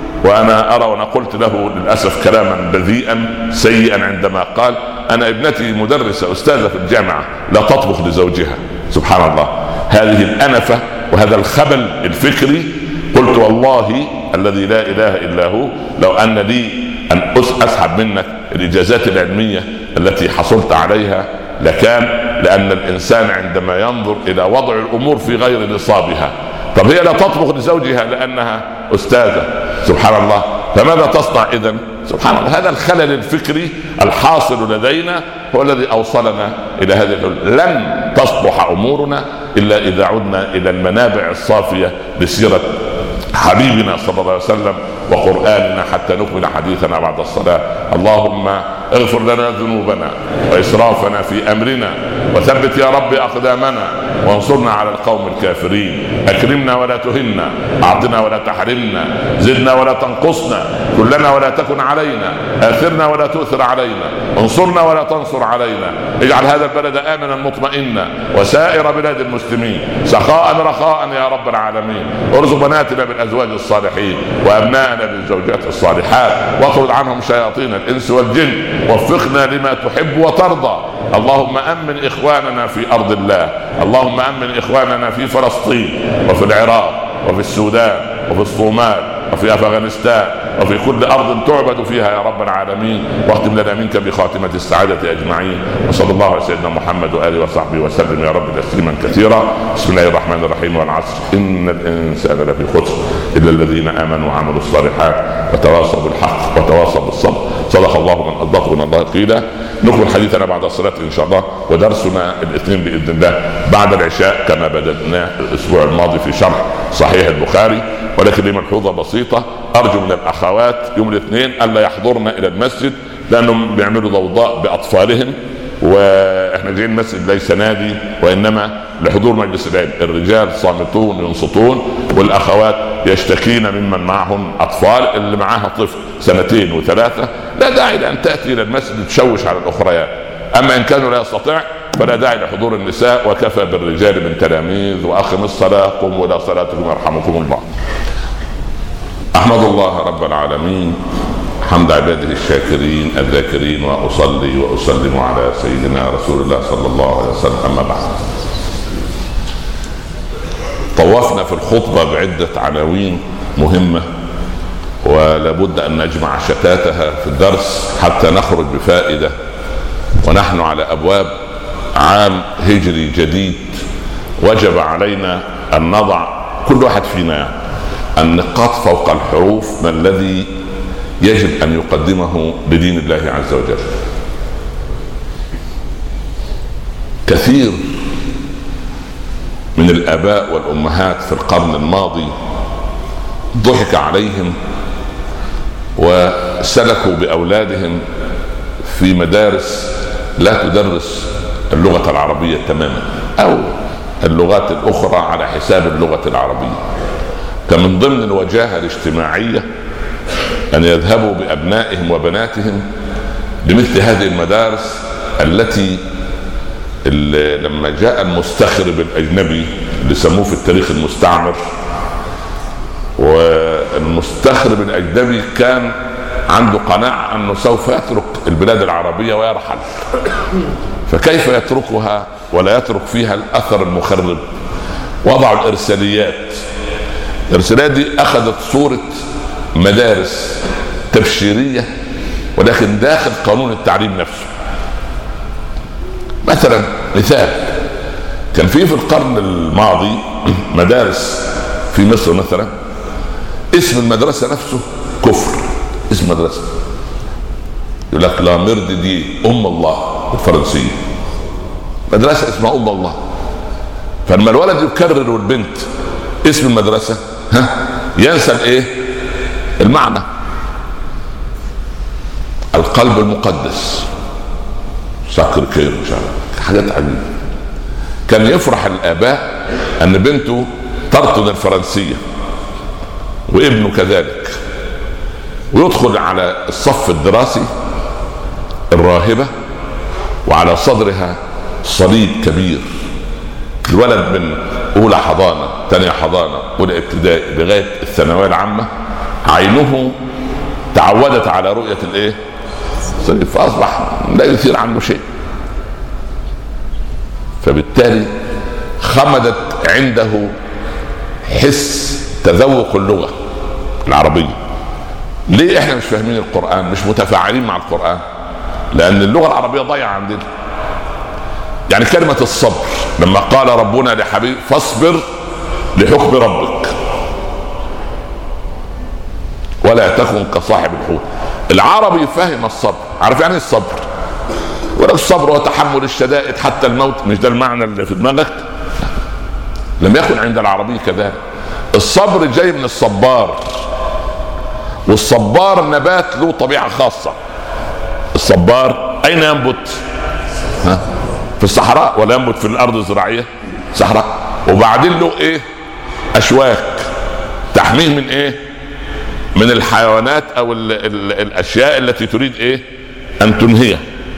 وأنا أرى وأنا قلت له للأسف كلاما بذيئا سيئا عندما قال أنا ابنتي مدرسة أستاذة في الجامعة لا تطبخ لزوجها. سبحان الله، هذه الأنفة وهذا الخبل الفكري. قلت والله الذي لا إله إلا هو لو أن لي أن أسحب منك الإجازات العلمية التي حصلت عليها لكان، لأن الإنسان عندما ينظر إلى وضع الأمور في غير نصابها. طب هي لا تطبخ لزوجها لأنها أستاذة، سبحان الله، فماذا تصنع إذن؟ سبحان الله، هذا الخلل الفكري الحاصل لدينا هو الذي أوصلنا إلى هذه الحلول. لن تصلح أمورنا إلا إذا عدنا إلى المنابع الصافية لسيرة حبيبنا صلى الله عليه وسلم وقرآننا، حتى نكمل حديثنا بعد الصلاة. اللهم اغفر لنا ذنوبنا وإسرافنا في أمرنا، وثبت يا رب أقدامنا، وانصرنا على القوم الكافرين. أكرمنا ولا تهنا، أعطنا ولا تحرمنا، زدنا ولا تنقصنا، كلنا ولا تكن علينا، آثرنا ولا تؤثر علينا، انصرنا ولا تنصر علينا. اجعل هذا البلد آمنا مطمئنا وسائر بلاد المسلمين سخاء رخاء يا رب العالمين. ارزق بناتنا بالأزواج الصالحين وأبنائنا بالزوجات الصالحات، واطرد عنهم شياطين الإنس والجن، وفقنا لما تحب وترضى. اللهم أمن إخواننا في أرض الله، اللهم أمن إخواننا في فلسطين وفي العراق وفي السودان وفي الصومال وفي أفغانستان وفي كل أرض تعبد فيها يا رب العالمين، واختم لنا منك بخاتمة السعادة أجمعين. وصلى الله على سيدنا محمد وآله وصحبه وسلم يا رب تسليما كثيرا. بسم الله الرحمن الرحيم. والعصر إن الإنسان لفي خسر إلا الذين آمنوا وعملوا الصالحات وتواصوا بالحق وتواصوا بالصبر. صدق الله من أصدق من الله قيلا. نكمل حديثنا بعد الصلاة إن شاء الله، ودرسنا الاثنين بإذن الله بعد العشاء كما بدأنا الأسبوع الماضي في شرح صحيح البخاري. ولكن لي ملحوظة بسيطة، أرجو من الأخوات يوم الاثنين ألا يحضرن إلى المسجد لأنهم بيعملوا ضوضاء بأطفالهم، وإحنا جايين المسجد ليس نادي وإنما لحضور مجلس العلم. الرجال صامتون ينصتون، والأخوات يشتكين ممن معهم أطفال، اللي معاها طفل سنتين وثلاثة لا داعي لأن تأتي إلى المسجد تشوش على الأخريات. أما إن كانوا لا يستطيع فلا داعي لحضور النساء، وكفى بالرجال من تلاميذ. وأقم الصلاة، قوموا إلى صلاتكم يرحمكم الله. أحمد الله رب العالمين حمد عباده الشاكرين الذاكرين، وأصلي وأسلم على سيدنا رسول الله صلى الله عليه وسلم. أما بعد، طوفنا في الخطبة بعدة عناوين مهمة ولابد أن نجمع شتاتها في الدرس حتى نخرج بفائدة، ونحن على أبواب عام هجري جديد. وجب علينا أن نضع كل واحد فينا النقاط فوق الحروف ما الذي يجب أن يقدمه لدين الله عز وجل. كثير من الآباء والأمهات في القرن الماضي ضحك عليهم وسلكوا بأولادهم في مدارس لا تدرس اللغة العربية تماما أو اللغات الأخرى على حساب اللغة العربية. كان من ضمن الوجاهة الاجتماعية أن يذهبوا بأبنائهم وبناتهم لمثل هذه المدارس التي لما جاء المستخرب الأجنبي اللي سموه في التاريخ المستعمر، والمستخرب الأجنبي كان عنده قناعة أنه سوف يترك البلاد العربية ويرحل، فكيف يتركها ولا يترك فيها الأثر المخرب؟ وضعوا الإرساليات. الإرساليات دي أخذت صورة مدارس تبشيرية ولكن داخل قانون التعليم نفسه. مثلا مثال، كان في في القرن الماضي مدارس في مصر مثلا اسم المدرسة نفسه كفر. اسم مدرسة يقول لك لا مرد دي أم الله بالفرنسية، مدرسة اسمها أم الله. فلما الولد يكرر والبنت اسم المدرسة ها ينسى الايه؟ المعنى. القلب المقدس سكر كير مش عارف حاجات عجيبة. كان يفرح الآباء أن بنته ترطن الفرنسية وابنه كذلك، ويدخل على الصف الدراسي الراهبة وعلى صدرها صليب كبير. الولد من أولى حضانة ثانية حضانة أولى ابتدائي لغاية الثانوية العامة عينه تعودت على رؤية الايه؟ صليب، فأصبح لا يثير عنه شيء. فبالتالي خمدت عنده حس تذوق اللغة العربية. ليه احنا مش فاهمين القرآن، مش متفاعلين مع القرآن؟ لأن اللغة العربية ضايعة عندنا. يعني كلمة الصبر لما قال ربنا لحبيب فاصبر لحكم ربك ولا تكن كصاحب الحوت. العربي فهم الصبر، عارف يعني الصبر؟ ولو الصبر هو تحمل الشدائد حتى الموت، مش ده المعنى اللي في دماغك؟ لم يكن عند العربي كذلك. الصبر جاي من الصبار، والصبار نبات له طبيعة خاصة. الصبار أين ينبت؟ ها؟ في الصحراء، ولا ينبت في الأرض الزراعية؟ صحراء. وبعدين له إيه؟ أشواك تحميه من إيه؟ من الحيوانات أو ال ال الأشياء التي تريد إيه؟ أن تنهيه.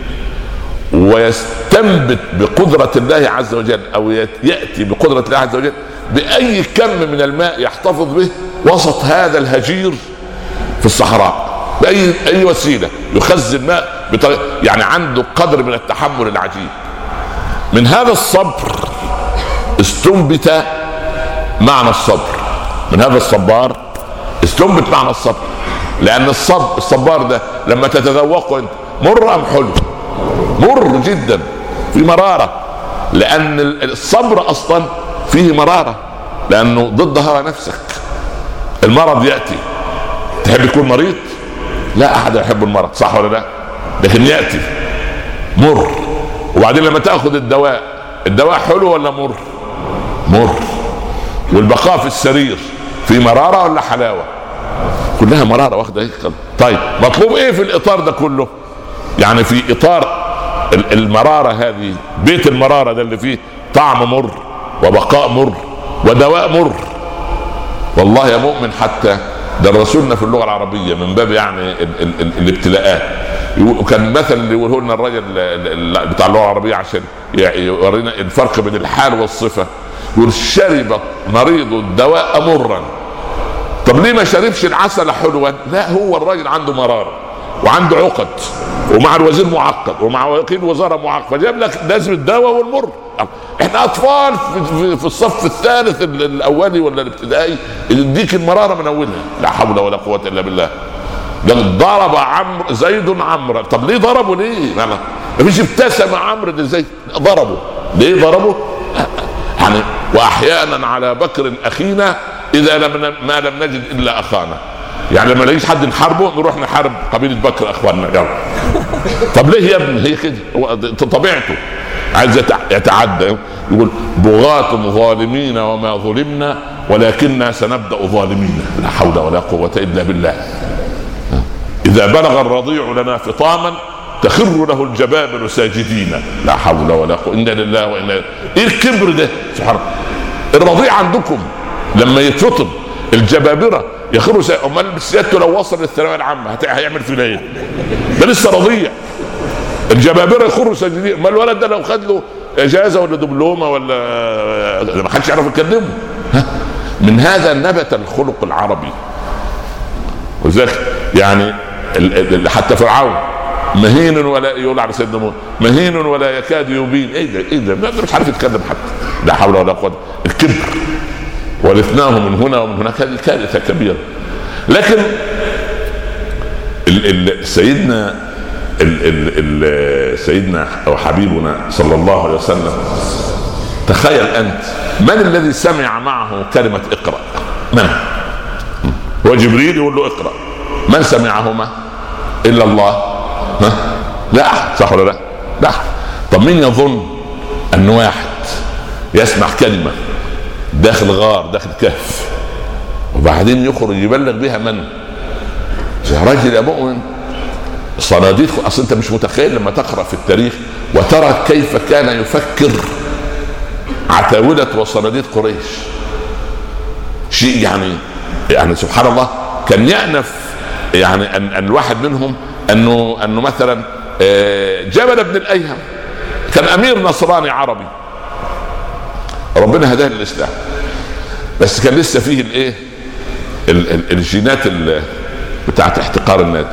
ويستنبت بقدرة الله عز وجل أو يأتي بقدرة الله عز وجل بأي كم من الماء يحتفظ به وسط هذا الهجير في الصحراء، بأي أي وسيلة يخزن ماء بطريقة، يعني عنده قدر من التحمل العجيب. من هذا الصبر استنبت معنى الصبر، من هذا الصبار استنبت معنى الصبر. لأن الصبر الصبار ده لما تتذوقه انت مر أم حلو؟ مر جدا، في مرارة، لأن الصبر أصلا فيه مرارة، لأنه ضد هوى نفسك. المرض يأتي، تحب يكون مريض؟ لا أحد يحب المرض، صح ولا لا؟ لكن يأتي مر. وبعدين لما تأخذ الدواء، الدواء حلو ولا مر؟ مر. والبقاء في السرير في مرارة ولا حلاوة؟ كلها مرارة واخدة ايه. طيب مطلوب ايه في الإطار ده كله؟ يعني في إطار المرارة هذه، بيت المرارة ده اللي فيه طعم مر وبقاء مر ودواء مر. والله يا مؤمن حتى درسونا في اللغة العربية من باب يعني ال ال ال الابتلاءات. وكان مثل اللي يقوله لنا الرجل بتاع اللغة العربية عشان يورينا الفرق بين الحال والصفة، يقول شرب مريض الدواء مرا. طب ليه ما شربش العسل حلوا؟ لا، هو الراجل عنده مرارة وعنده عقد، ومع الوزير معقد، ومع وكيل الوزارة معقد، فجاب لك لازم الدواء والمر. احنا اطفال في, في الصف الثالث الاولي ولا الابتدائي يديك المرارة من اولها. لا حول ولا قوة الا بالله. ضرب عمرو زيد عمرو. طب ليه ضربه؟ ليه؟ ما فيش ابتسم عمرو لزيد، ضربه ليه؟ ضربه يعني. واحيانا على بكر اخينا اذا لم ما لم نجد الا اخانا. يعني لما نلاقيش حد نحاربه نروح نحارب قبيلة بكر اخواننا. يلا. طب ليه يا ابني؟ هي كده طبيعته، عايز يتعدى. يقول بغاة ظالمين وما ظلمنا ولكننا سنبدأ ظالمين. لا حول ولا قوة الا بالله. اذا بلغ الرضيع لنا فطاما تخر له الجبابر ساجدين. لا حول ولا قوة، إنا لله وإنا إليه. ايه الكبر ده؟ سبحان الله. الرضيع عندكم لما يتفطم الجبابرة يخروا سا... امال سيادته لو وصل للثانويه العامه هيعمل فينا ايه؟ ده لسه رضيع. الجبابره يخروا ساجدين. ما الولد ده لو خد له اجازه ولا دبلومه ولا ما حدش يعرف يكلمه. من هذا نبت الخلق العربي. وذلك يعني حتى فرعون مهين ولا يقول على سيدنا موسى مهين ولا يكاد يبين. ايه ده ايه ده مش عارف يتكلم حتى. لا حول ولا قوه. الكبر ورثناه من هنا ومن هناك. هذه كارثه كبيره. لكن ال ال سيدنا ال ال ال سيدنا او حبيبنا صلى الله عليه وسلم، تخيل انت من الذي سمع معه كلمه اقرأ؟ من؟ هو جبريل يقول له اقرأ. من سمعهما الا الله؟ ها؟ لا احد. صح ولا لا؟ لا احد. طب مين يظن ان واحد يسمع كلمه داخل غار داخل كهف وبعدين يخرج يبلغ بها من؟ يا راجل يا مؤمن صناديد. اصل انت مش متخيل لما تقرا في التاريخ وترى كيف كان يفكر عتاولة وصناديد قريش. شيء يعني يعني سبحان الله. كان يأنف يعني ان, أن الواحد منهم انه انه مثلا جبل بن الايهم كان امير نصراني عربي، ربنا هداه للاسلام، بس كان لسه فيه الايه الجينات بتاعت احتقار الناس.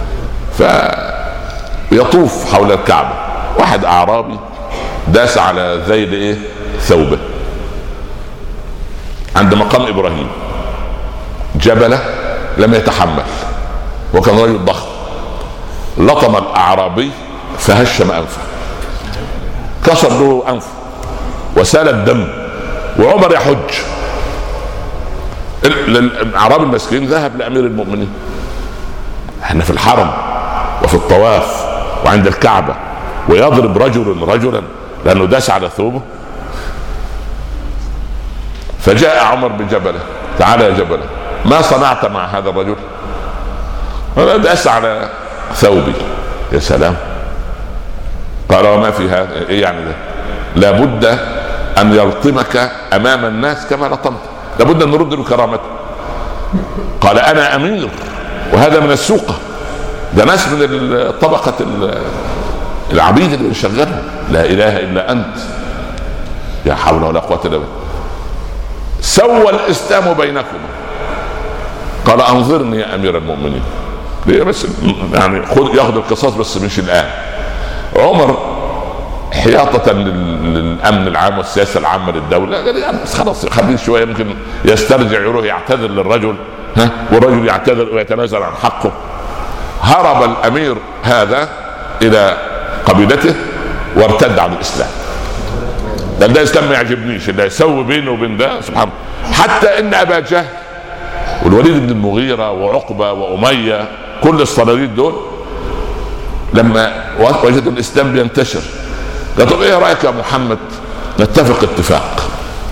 فيطوف حول الكعبه واحد اعرابي داس على ذيل ايه ثوبه عند مقام ابراهيم. جبله لم يتحمل وكان رجل ضخم. لطم الاعرابي فهشم انفه، كسر له انفه وسال الدم. وعمر يحج. الاعرابي المسكين ذهب لامير المؤمنين. احنا في الحرم وفي الطواف وعند الكعبه ويضرب رجل رجلا لانه داس على ثوبه. فجاء عمر بجبله. تعال يا جبله، ما صنعت مع هذا الرجل؟ قال داس على ثوبي. يا سلام. قال وما في هذا؟ ايه يعني ده؟ لابد ان يلطمك امام الناس كما لطمت، لابد ان نرد له كرامته. قال انا امير وهذا من السوقه، ده ناس من طبقه العبيد اللي بنشغلهم. لا اله الا انت. يا حول ولا قوه الا بالله. سوى الاسلام بينكما. قال انظرني يا امير المؤمنين. ليه بس يعني خذ ياخذ القصاص بس مش الان. عمر حياطة للأمن العام والسياسة العامة للدولة قال يعني بس خلاص خليه شوية ممكن يسترجع يروح يعتذر للرجل، ها والرجل يعتذر ويتنازل عن حقه. هرب الأمير هذا إلى قبيلته وارتد عن الإسلام. ده ده إسلام ما يعجبنيش اللي يسوي بينه وبين ده سبحان الله. حتى إن أبا جهل والوليد بن المغيرة وعقبة وأمية كل الصناديد دول لما وجدوا الإسلام بينتشر قالوا طب ايه رايك يا محمد نتفق اتفاق؟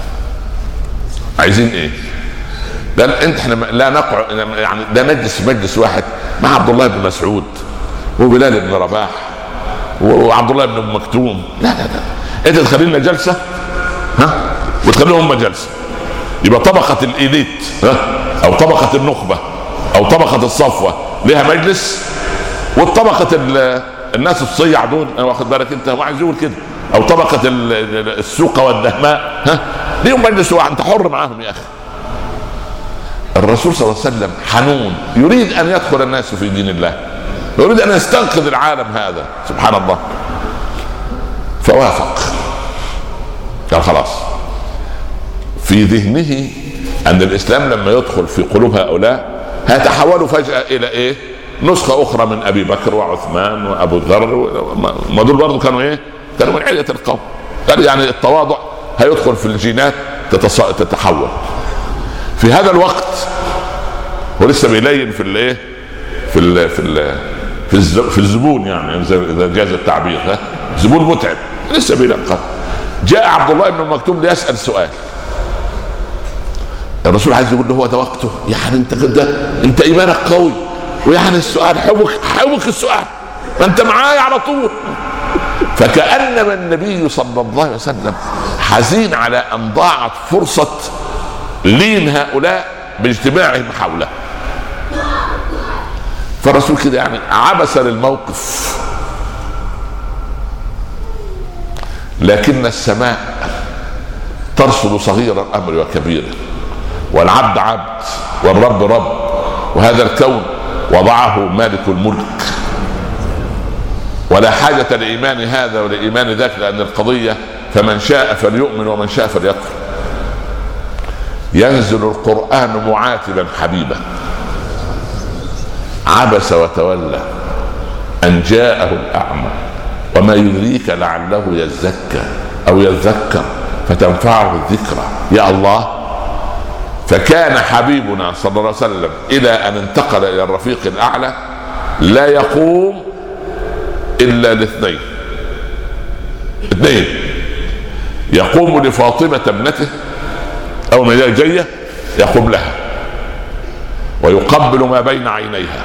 عايزين ايه؟ قال انت احنا لا نقع يعني لا نجلس مجلس واحد مع عبد الله بن مسعود وبلال بن رباح وعبد الله بن مكتوم. لا لا لا انت تخلي لنا جلسه ها وتخليهم هم جلسه. يبقى طبقه الإيليت ها او طبقه النخبه او طبقه الصفوه لها مجلس، والطبقه الناس الصيع دول انا واخد بالك انت ما عايز يقول كده، او طبقه السوق والدهماء ها ليهم مجلس واحد انت حر معاهم يا اخي. الرسول صلى الله عليه وسلم حنون يريد ان يدخل الناس في دين الله، يريد ان يستنقذ العالم هذا سبحان الله. فوافق. قال خلاص. في ذهنه ان الاسلام لما يدخل في قلوب هؤلاء هيتحولوا فجاه الى ايه؟ نسخة أخرى من أبي بكر وعثمان وأبو ذر. ما دول برضو كانوا إيه؟ كانوا من عيلة القوم. قال يعني التواضع هيدخل في الجينات تتحول. في هذا الوقت هو لسه بيلين في الإيه؟ في ال في ال في, في الزبون يعني إذا جاز التعبير ها زبون متعب لسه بيلين. جاء عبد الله بن مكتوم ليسأل سؤال. الرسول عايز يقول له هو ده وقته يعني انت كده انت إيمانك قوي ويعني السؤال حبك حبك السؤال ما انت معايا على طول. فكأنما النبي صلى الله عليه وسلم حزين على ان ضاعت فرصة لين هؤلاء باجتماعهم حوله. فالرسول كده يعني عبس للموقف لكن السماء ترصد صغير الامر وكبيره، والعبد عبد والرب رب، وهذا الكون وضعه مالك الملك، ولا حاجة لإيمان هذا ولإيمان ذاك، لأن القضية فمن شاء فليؤمن ومن شاء فليكفر. ينزل القرآن معاتبا حبيبا، عبس وتولى أن جاءه الأعمى وما يدريك لعله يزكى أو يذكر فتنفعه الذكرى. يا الله، فكان حبيبنا صلى الله عليه وسلم إلى أن انتقل إلى الرفيق الأعلى لا يقوم إلا لاثنين اثنين يقوم لفاطمة ابنته أو ما جاية يقوم لها ويقبل ما بين عينيها.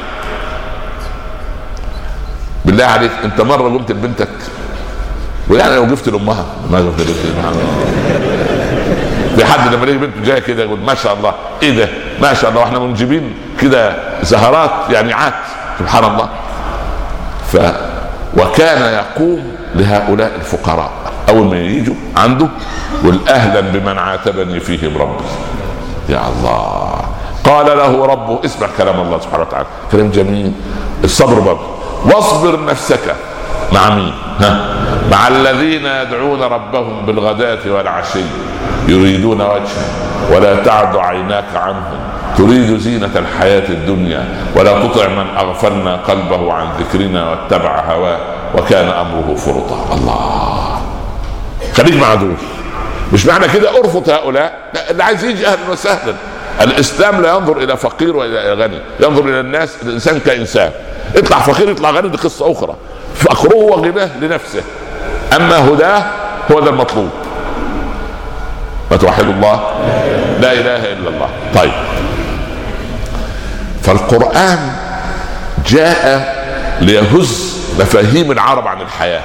بالله عليك، انت مرة قمت لبنتك ويعني لو جبت لأمها ما جبت لأمها. في حد لما يجي بنته جايه كده يقول ما شاء الله، ايه ده ما شاء الله، واحنا منجبين كده زهرات يعني عات، سبحان الله. ف وكان يقوم لهؤلاء الفقراء اول ما يجوا عنده يقول اهلا بمن عاتبني فيهم ربي. يا الله، قال له ربه، اسمع كلام الله سبحانه وتعالى، كلام جميل. الصبر برضه، واصبر نفسك مع مين؟ ها؟ مع الذين يدعون ربهم بالغداة والعشي يريدون وجهه ولا تعد عيناك عنهم تريد زينة الحياة الدنيا ولا تطع من أغفلنا قلبه عن ذكرنا واتبع هواه وكان أمره فرطا. الله، خليك مع دول. مش معنى كده ارفض هؤلاء، لا، اللي عايز يجي أهلا وسهلا. الإسلام لا ينظر إلى فقير وإلى غني، ينظر إلى الناس، الإنسان كإنسان. اطلع فقير يطلع غني دي قصة أخرى، فقره وغناه لنفسه، أما هداه هو ده المطلوب. ما توحد الله، لا إله إلا الله. طيب، فالقرآن جاء ليهز مفاهيم العرب عن الحياة،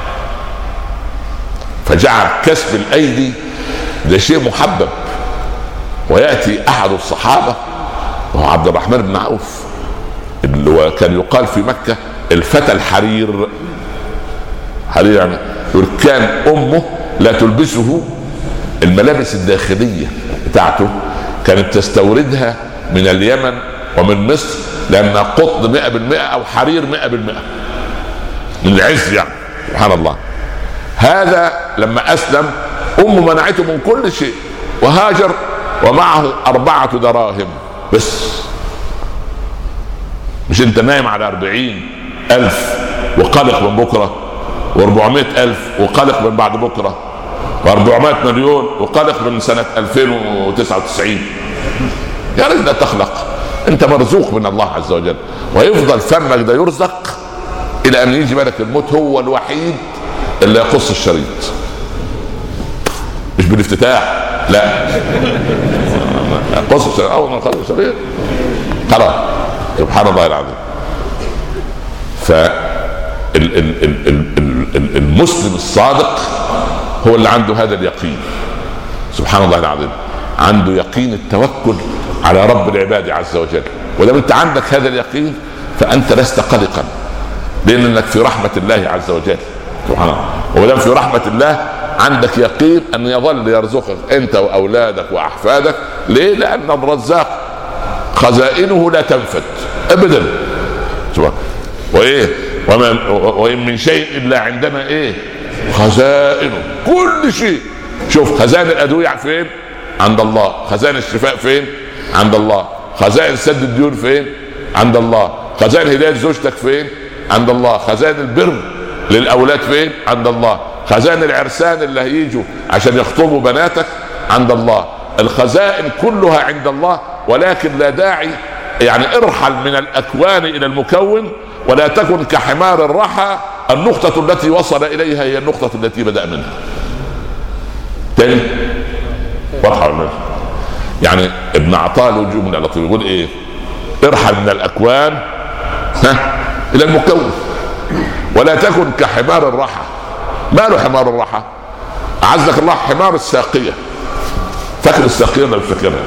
فجعل كسب الأيدي ده شيء محبب. ويأتي أحد الصحابة وهو عبد الرحمن بن عوف، اللي كان يقال في مكة الفتى الحرير. حرير يعني كان أمه لا تلبسه الملابس الداخلية بتاعته، كانت تستوردها من اليمن ومن مصر لأنها قطن مئة بالمئة أو حرير مئة بالمئة من العز يعني، سبحان الله. هذا لما أسلم أمه منعته من كل شيء وهاجر ومعه أربعة دراهم بس. مش انت نايم على أربعين ألف وقلق من بكرة، وأربعمائة ألف وقلق من بعد بكرة، وأربعمائة مليون وقلق من سنة ألفين وتسعة وتسعين. يا رجل لا تخلق، انت مرزوق من الله عز وجل، ويفضل فمك ده يرزق الى ان يجي ملك الموت هو الوحيد اللي يقص الشريط. مش بالافتتاح، لا، قص الشريط اول ما يقص الشريط خلاص، سبحان الله العظيم. فالمسلم الصادق هو اللي عنده هذا اليقين، سبحان الله العظيم، عنده يقين التوكل على رب العباد عز وجل. ولما انت عندك هذا اليقين فانت لست قلقا، لانك في رحمة الله عز وجل، سبحان الله. ولما في رحمة الله عندك يقين ان يظل يرزقك انت واولادك واحفادك. ليه؟ لان الرزاق خزائنه لا تنفد ابدا، وايه وما وان من شيء الا عندنا ايه خزائنه كل شيء. شوف، خزائن الادويه فين؟ عند الله. خزائن الشفاء فين؟ عند الله. خزائن سد الديون فين؟ عند الله. خزائن هدايه زوجتك فين؟ عند الله. خزائن البر للاولاد فين؟ عند الله. خزائن العرسان اللي هيجوا عشان يخطبوا بناتك عند الله. الخزائن كلها عند الله، ولكن لا داعي يعني ارحل من الاكوان الى المكون، ولا تكن كحمار الرحى، النقطة التي وصل اليها هي النقطة التي بدأ منها. تاني واضحة يعني ابن عطاء له جملة لطيفة يقول ايه؟ ارحل من الاكوان ها الى المكون، ولا تكن كحمار الرحى. ما له حمار الرحى؟ اعزك الله، حمار الساقية. فاكر الساقية ولا مش فاكرها؟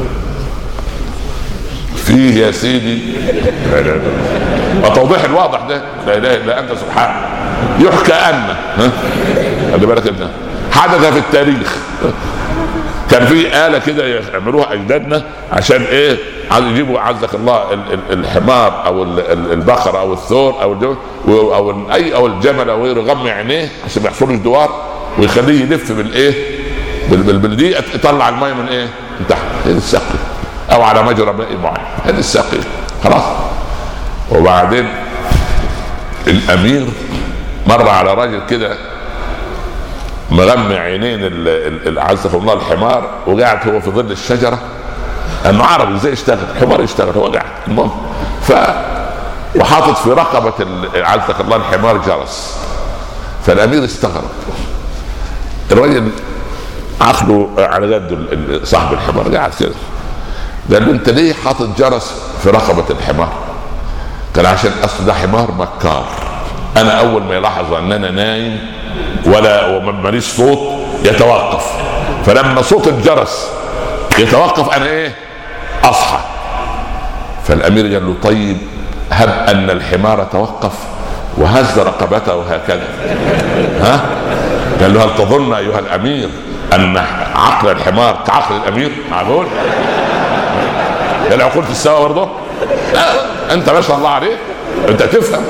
فيه يا سيدي وتوضيح الواضح ده لا اله الا انت سبحانك. يحكى أن خلي بالك انت حدث في التاريخ. كان في آلة كده يعملوها أجدادنا عشان إيه؟ عايز يجيبوا عزك الله الحمار أو البقرة أو الثور أو الجمل أو أي أو الجمل أو غيره، يغمي عينيه عشان ما يحصلوش دوار ويخليه يلف بالإيه؟ بالدي يطلع الماء من إيه؟ من تحت. هذه السقي أو على مجرى ماء معين، هذه السقي خلاص. وبعدين الأمير مر على راجل كده مغمي عينين عزف الله الحمار، وقاعد هو في ظل الشجره، انه عربي ازاي يشتغل الحمار يشتغل، هو قاعد المهم ف وحاطط في رقبه عزف الله الحمار جرس. فالامير استغرب، الراجل عقله على قد صاحب الحمار قاعد كده، قال له انت ليه حاطط جرس في رقبه الحمار؟ قال عشان اصل ده حمار مكار، انا اول ما يلاحظ ان انا نايم ولا وماليش صوت يتوقف، فلما صوت الجرس يتوقف انا ايه؟ اصحى. فالامير قال له طيب هب ان الحمار توقف وهز رقبته هكذا، ها؟ قال له هل تظن ايها الامير ان عقل الحمار كعقل الامير؟ معقول؟ العقول تستوى برضه؟ انت ما شاء الله عليك انت تفهم.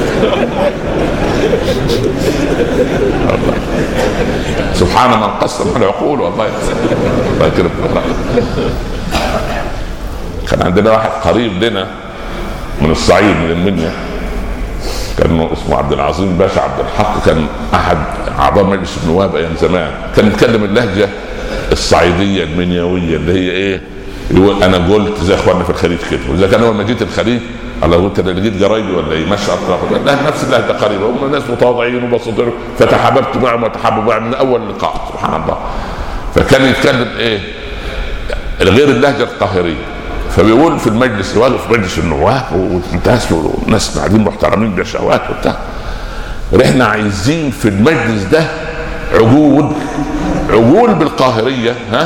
سبحان من قسم العقول. والله الله يكرمك. كان عندنا واحد قريب لنا من الصعيد من المنيا، كان اسمه عبد العظيم باشا عبد الحق، كان احد اعضاء مجلس النواب ايام زمان، كان يتكلم اللهجه الصعيديه المنيويه اللي هي ايه، يقول انا قلت زي اخواننا في الخليج كده، واذا كان اول ما جيت الخليج الله قلت انا لقيت قرايبي ولا ايه؟ ماشي اطراف لا نفس اللهجه قريبه، هم ناس متواضعين وبسيطين، فتحاببت معهم وتحاببوا معهم من اول لقاء سبحان الله. فكان يتكلم ايه غير اللهجه القاهريه، فبيقول في المجلس واقف في مجلس النواب وانتهز ناس قاعدين محترمين بشهوات وبتاع، احنا عايزين في المجلس ده عقول عقول بالقاهريه، ها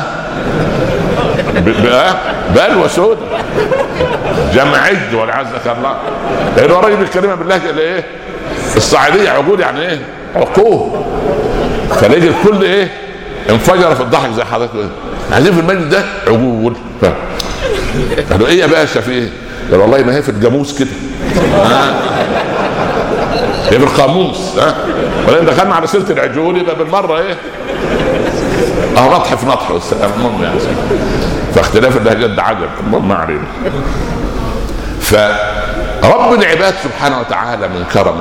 بلوى سود جمع عد والعزك الله، لانه راجل الكلمه باللهجه الايه الصعيديه، عقول يعني ايه عقول. فلاقي الكل ايه انفجر في الضحك زي حضرتك ايه، عايزين في المجلس ده عقول. قالوا ايه يا باشا في ايه؟ قال والله ما هي في الجاموس كده، هي في القاموس، ها ولكن دخلنا على سيره العجول يبقى بالمره ايه اه نطح في نطح والسلام. المهم يعني فاختلاف اللهجات ده عجب، المهم ما علينا. فرب العباد سبحانه وتعالى من كرمه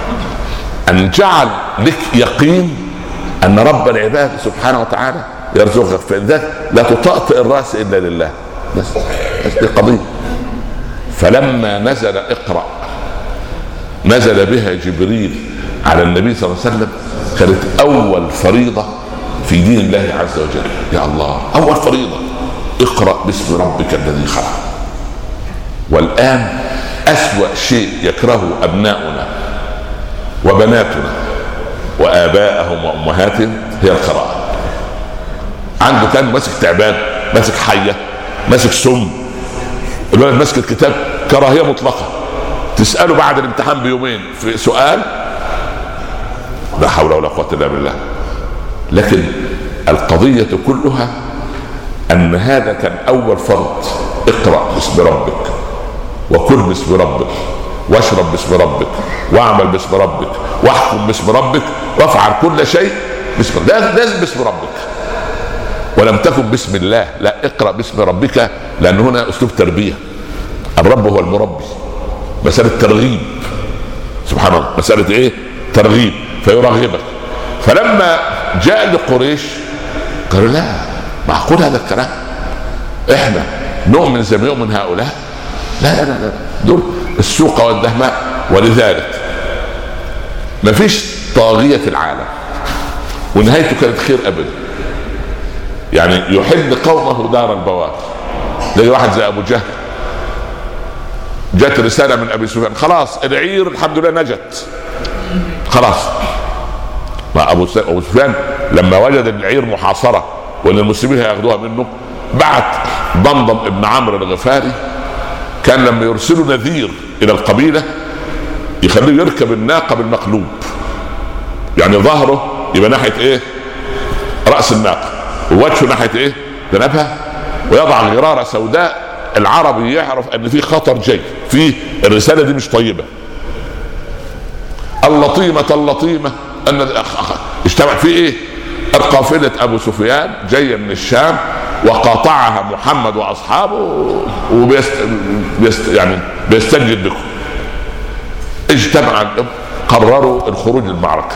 ان جعل لك يقين ان رب العباد سبحانه وتعالى يرزقك، فإذا لا تطأطئ الراس الا لله، بس بس دي قضيه. فلما نزل اقرأ نزل بها جبريل على النبي صلى الله عليه وسلم، كانت اول فريضه في دين الله عز وجل. يا الله اول فريضه اقرأ باسم ربك الذي خلق. والآن أسوأ شيء يكرهه أبناؤنا وبناتنا وآباءهم وأمهاتهم هي القراءة. عنده كان ماسك تعبان، ماسك حية، ماسك سم، الولد ماسك الكتاب، كراهية مطلقة. تسأله بعد الامتحان بيومين في سؤال لا حول ولا قوة إلا بالله. لكن القضية كلها أن هذا كان أول فرض، اقرأ باسم ربك وكل باسم ربك واشرب باسم ربك واعمل باسم ربك واحكم باسم ربك وافعل كل شيء باسم ربك. لازم باسم ربك، ولم تكن باسم الله، لا اقرأ باسم ربك، لأن هنا أسلوب تربية. الرب هو المربي، مسألة ترغيب سبحان الله، مسألة ايه ترغيب فيرغبك. فلما جاء لقريش قالوا لا معقول هذا الكلام، احنا نؤمن زي ما يؤمن هؤلاء؟ لا لا لا دول السوق والدهماء. ولذلك ما فيش طاغية في العالم ونهايته كانت خير ابدا. يعني يحل قومه دار البوار. لقي واحد زي ابو جهل، جات رسالة من ابي سفيان خلاص العير الحمد لله نجت خلاص. مع ابو سفيان لما وجد العير محاصرة وان المسلمين هياخدوها منه، بعت ضمضم ابن عمرو الغفاري، كان لما يرسلوا نذير الى القبيلة يخليه يركب الناقة بالمقلوب يعني ظهره يبقى ناحيه ايه؟ راس الناقه، ووجهه ناحيه ايه؟ جنبها، ويضع غراره سوداء. العربي يعرف ان في خطر جاي، في الرساله دي مش طيبه. اللطيمه اللطيمه ان اجتمع في ايه؟ قافله ابو سفيان جايه من الشام وقاطعها محمد واصحابه وبيست بيست يعني بيستجد بكم. اجتمع، قرروا الخروج للمعركه.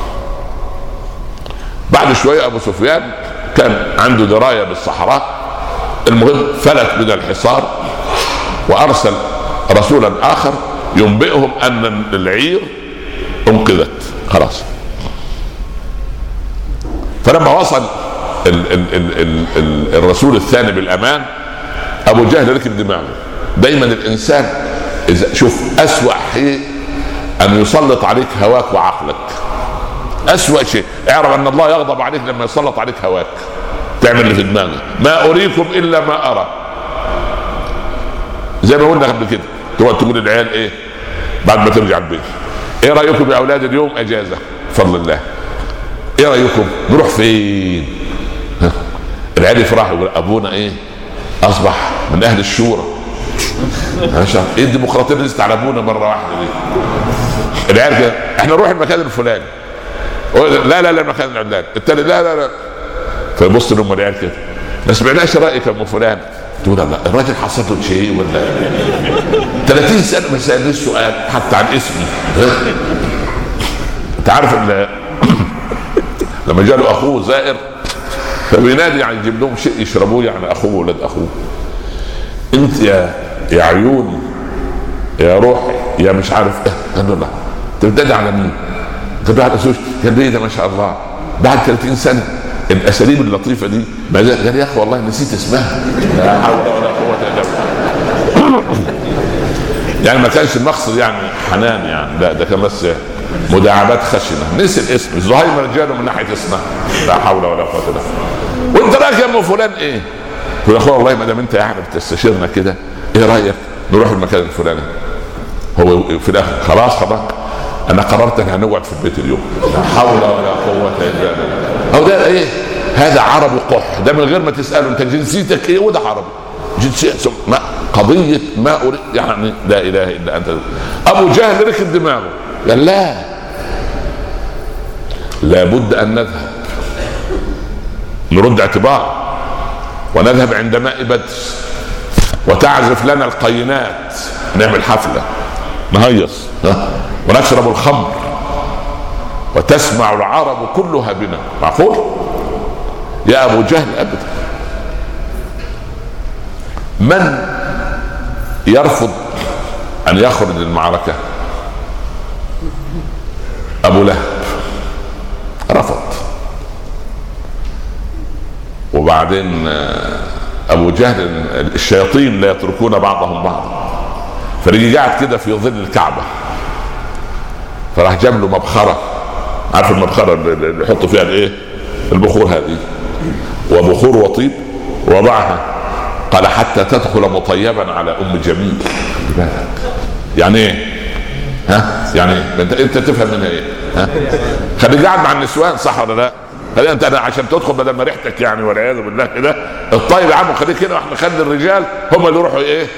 بعد شويه ابو سفيان كان عنده درايه بالصحراء، المهم فلت من الحصار وارسل رسولا اخر ينبئهم ان العير انقذت خلاص. فلما وصل ال ال ال ال ال الرسول الثاني بالامان، ابو جهل ركب دماغه. دايما الانسان اذا شوف اسوأ شيء ان يسلط عليك هواك وعقلك. اسوأ شيء، اعرف ان الله يغضب عليك لما يسلط عليك هواك، تعمل اللي في دماغك. ما اريكم الا ما ارى، زي ما قلنا قبل كده. تقعد تقول للعيال ايه بعد ما ترجع البيت؟ ايه رايكم يا اولاد اليوم اجازه بفضل الله؟ ايه رايكم نروح فين؟ العيال يفرحوا يقول ابونا ايه اصبح من اهل الشورى. ايه الديمقراطيه اللي نزلت على ابونا مره واحده دي؟ العيال كده احنا نروح المكان الفلاني. لا لا لا المكان العلاني التاني لا لا لا. فيبص لهم العيال كده، ما سمعناش رايك يا ام فلان. تقول لا الراجل حصل له شيء ولا ثلاثين سنه ما سالنيش سؤال حتى عن اسمي. انت عارف ان لما جاله اخوه زائر فبينادي يعني يجيب لهم شيء يشربوه، يعني اخوه ولد اخوه. انت يا يا عيون يا روح يا مش عارف ايه. قال له لا. انت بتدعي على مين؟ قال له على زوجتي. قال ليه ده ما شاء الله بعد ثلاثين سنه الاساليب اللطيفه دي ما زال. قال يا اخي والله نسيت اسمها. لا حول ولا قوه الا بالله. يعني ما كانش المقصد يعني حنان يعني، لا ده كان بس مداعبات خشنه. نسي الاسم. زهير رجاله من ناحيه اسمها. لا حول ولا قوه الا بالله. وانت رايك يا ام فلان ايه؟ يقول يا اخويا والله ما دام انت يعني بتستشيرنا كده ايه رايك نروح المكان الفلاني؟ هو في الاخر خلاص خلاص انا قررت ان هنقعد في البيت اليوم. لا حول ولا قوه الا بالله. هو ده ايه؟ هذا عربي قح. ده من غير ما تساله انت جنسيتك ايه، وده عربي جنسيته ما قضيه ما اريد يعني لا اله الا انت. ابو جهل ركب دماغه قال لا لابد ان نذهب نرد اعتبار ونذهب عند ماء بدر وتعزف لنا القينات، نعمل حفله نهيص ونشرب الخمر وتسمع العرب كلها بنا. معقول يا ابو جهل؟ ابدا. من يرفض ان يخرج للمعركه؟ ابو لهب رفض. وبعدين ابو جهل الشياطين لا يتركون بعضهم بعضا، فرجع قاعد كده في ظل الكعبه، فراح جاب له مبخره. عارف المبخره اللي يحطوا فيها الايه؟ البخور هذه، وبخور وطيب، وضعها قال حتى تدخل مطيبا على ام جميل. يعني ايه؟ ها؟ يعني ايه؟ انت انت تفهم منها ايه؟ ها؟ خليك قاعد مع النسوان صح ولا لا؟ خلينا انت انا عشان تدخل بدل ما ريحتك يعني والعياذ بالله كده. الطيب يا عم خليك هنا واحنا نخلي الرجال هم اللي يروحوا ايه؟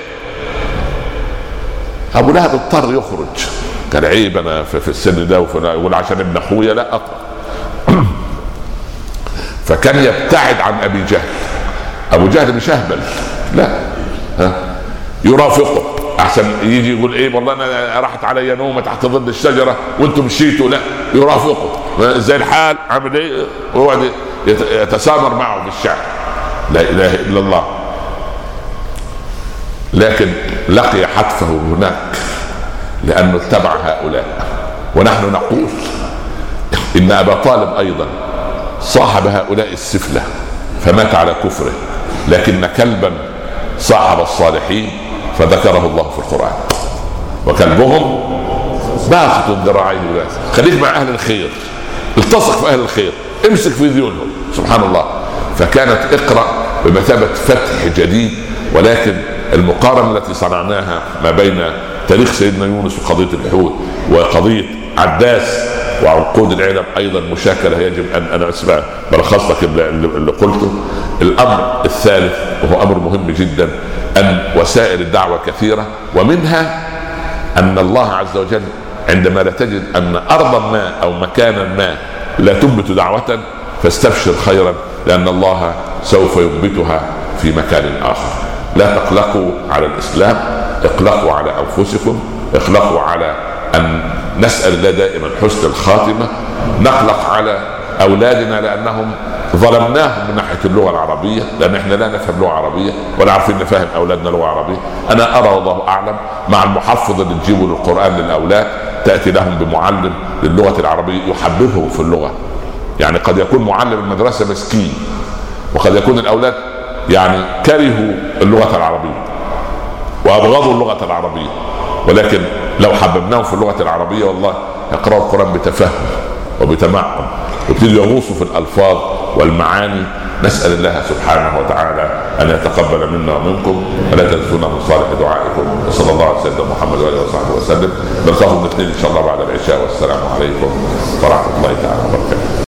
ابو لهب اضطر يخرج. كان عيب انا في السن ده ويقول عشان ابن اخويا لا اطلع. فكان يبتعد عن ابي جهل. ابو جهل مش اهبل لا، ها يرافقه احسن يجي يقول ايه والله انا راحت علي نومه تحت ظل الشجره وانتم مشيتوا. لا يرافقه زي الحال عامل ايه وهو يتسامر معه بالشعر لا اله الا الله. لكن لقي حتفه هناك لانه اتبع هؤلاء. ونحن نقول ان ابا طالب ايضا صاحب هؤلاء السفله فمات على كفره، لكن كلبا صاحب الصالحين فذكره الله في القرآن وكلبهم باسط ذراعيه. خليك مع اهل الخير، التصق في اهل الخير، امسك في ذيولهم سبحان الله. فكانت اقرأ بمثابة فتح جديد. ولكن المقارنة التي صنعناها ما بين تاريخ سيدنا يونس وقضية الحوت وقضية عداس وعقود العلم ايضا مشاكله يجب ان انا اسمع بلخص لك اللي قلته. الامر الثالث وهو امر مهم جدا، ان وسائل الدعوه كثيره، ومنها ان الله عز وجل عندما لا تجد ان ارضا ما او مكانا ما لا تنبت دعوه فاستبشر خيرا، لان الله سوف ينبتها في مكان اخر. لا تقلقوا على الاسلام، اقلقوا على انفسكم، اقلقوا على ان نسال الله دائما حسن الخاتمه، نقلق على اولادنا لانهم ظلمناهم من ناحيه اللغه العربيه، لان احنا لا نفهم لغه عربيه ولا عارفين نفهم اولادنا لغه عربيه. انا ارى والله اعلم مع المحفظ اللي تجيبه للقران للاولاد تاتي لهم بمعلم للغه العربيه يحببهم في اللغه. يعني قد يكون معلم المدرسه مسكين، وقد يكون الاولاد يعني كرهوا اللغه العربيه وابغضوا اللغه العربيه، ولكن لو حببناهم في اللغه العربيه والله يقرأوا القرآن بتفهم وبتمعن ويبتدوا يغوصوا في الألفاظ والمعاني. نسأل الله سبحانه وتعالى أن يتقبل منا ومنكم، ولا تنسونا من صالح دعائكم. صلى الله عليه وسلم محمد وآله وصحبه وسلم. نلقاكم الاثنين إن شاء الله بعد العشاء، والسلام عليكم ورحمة الله تعالى وبركاته.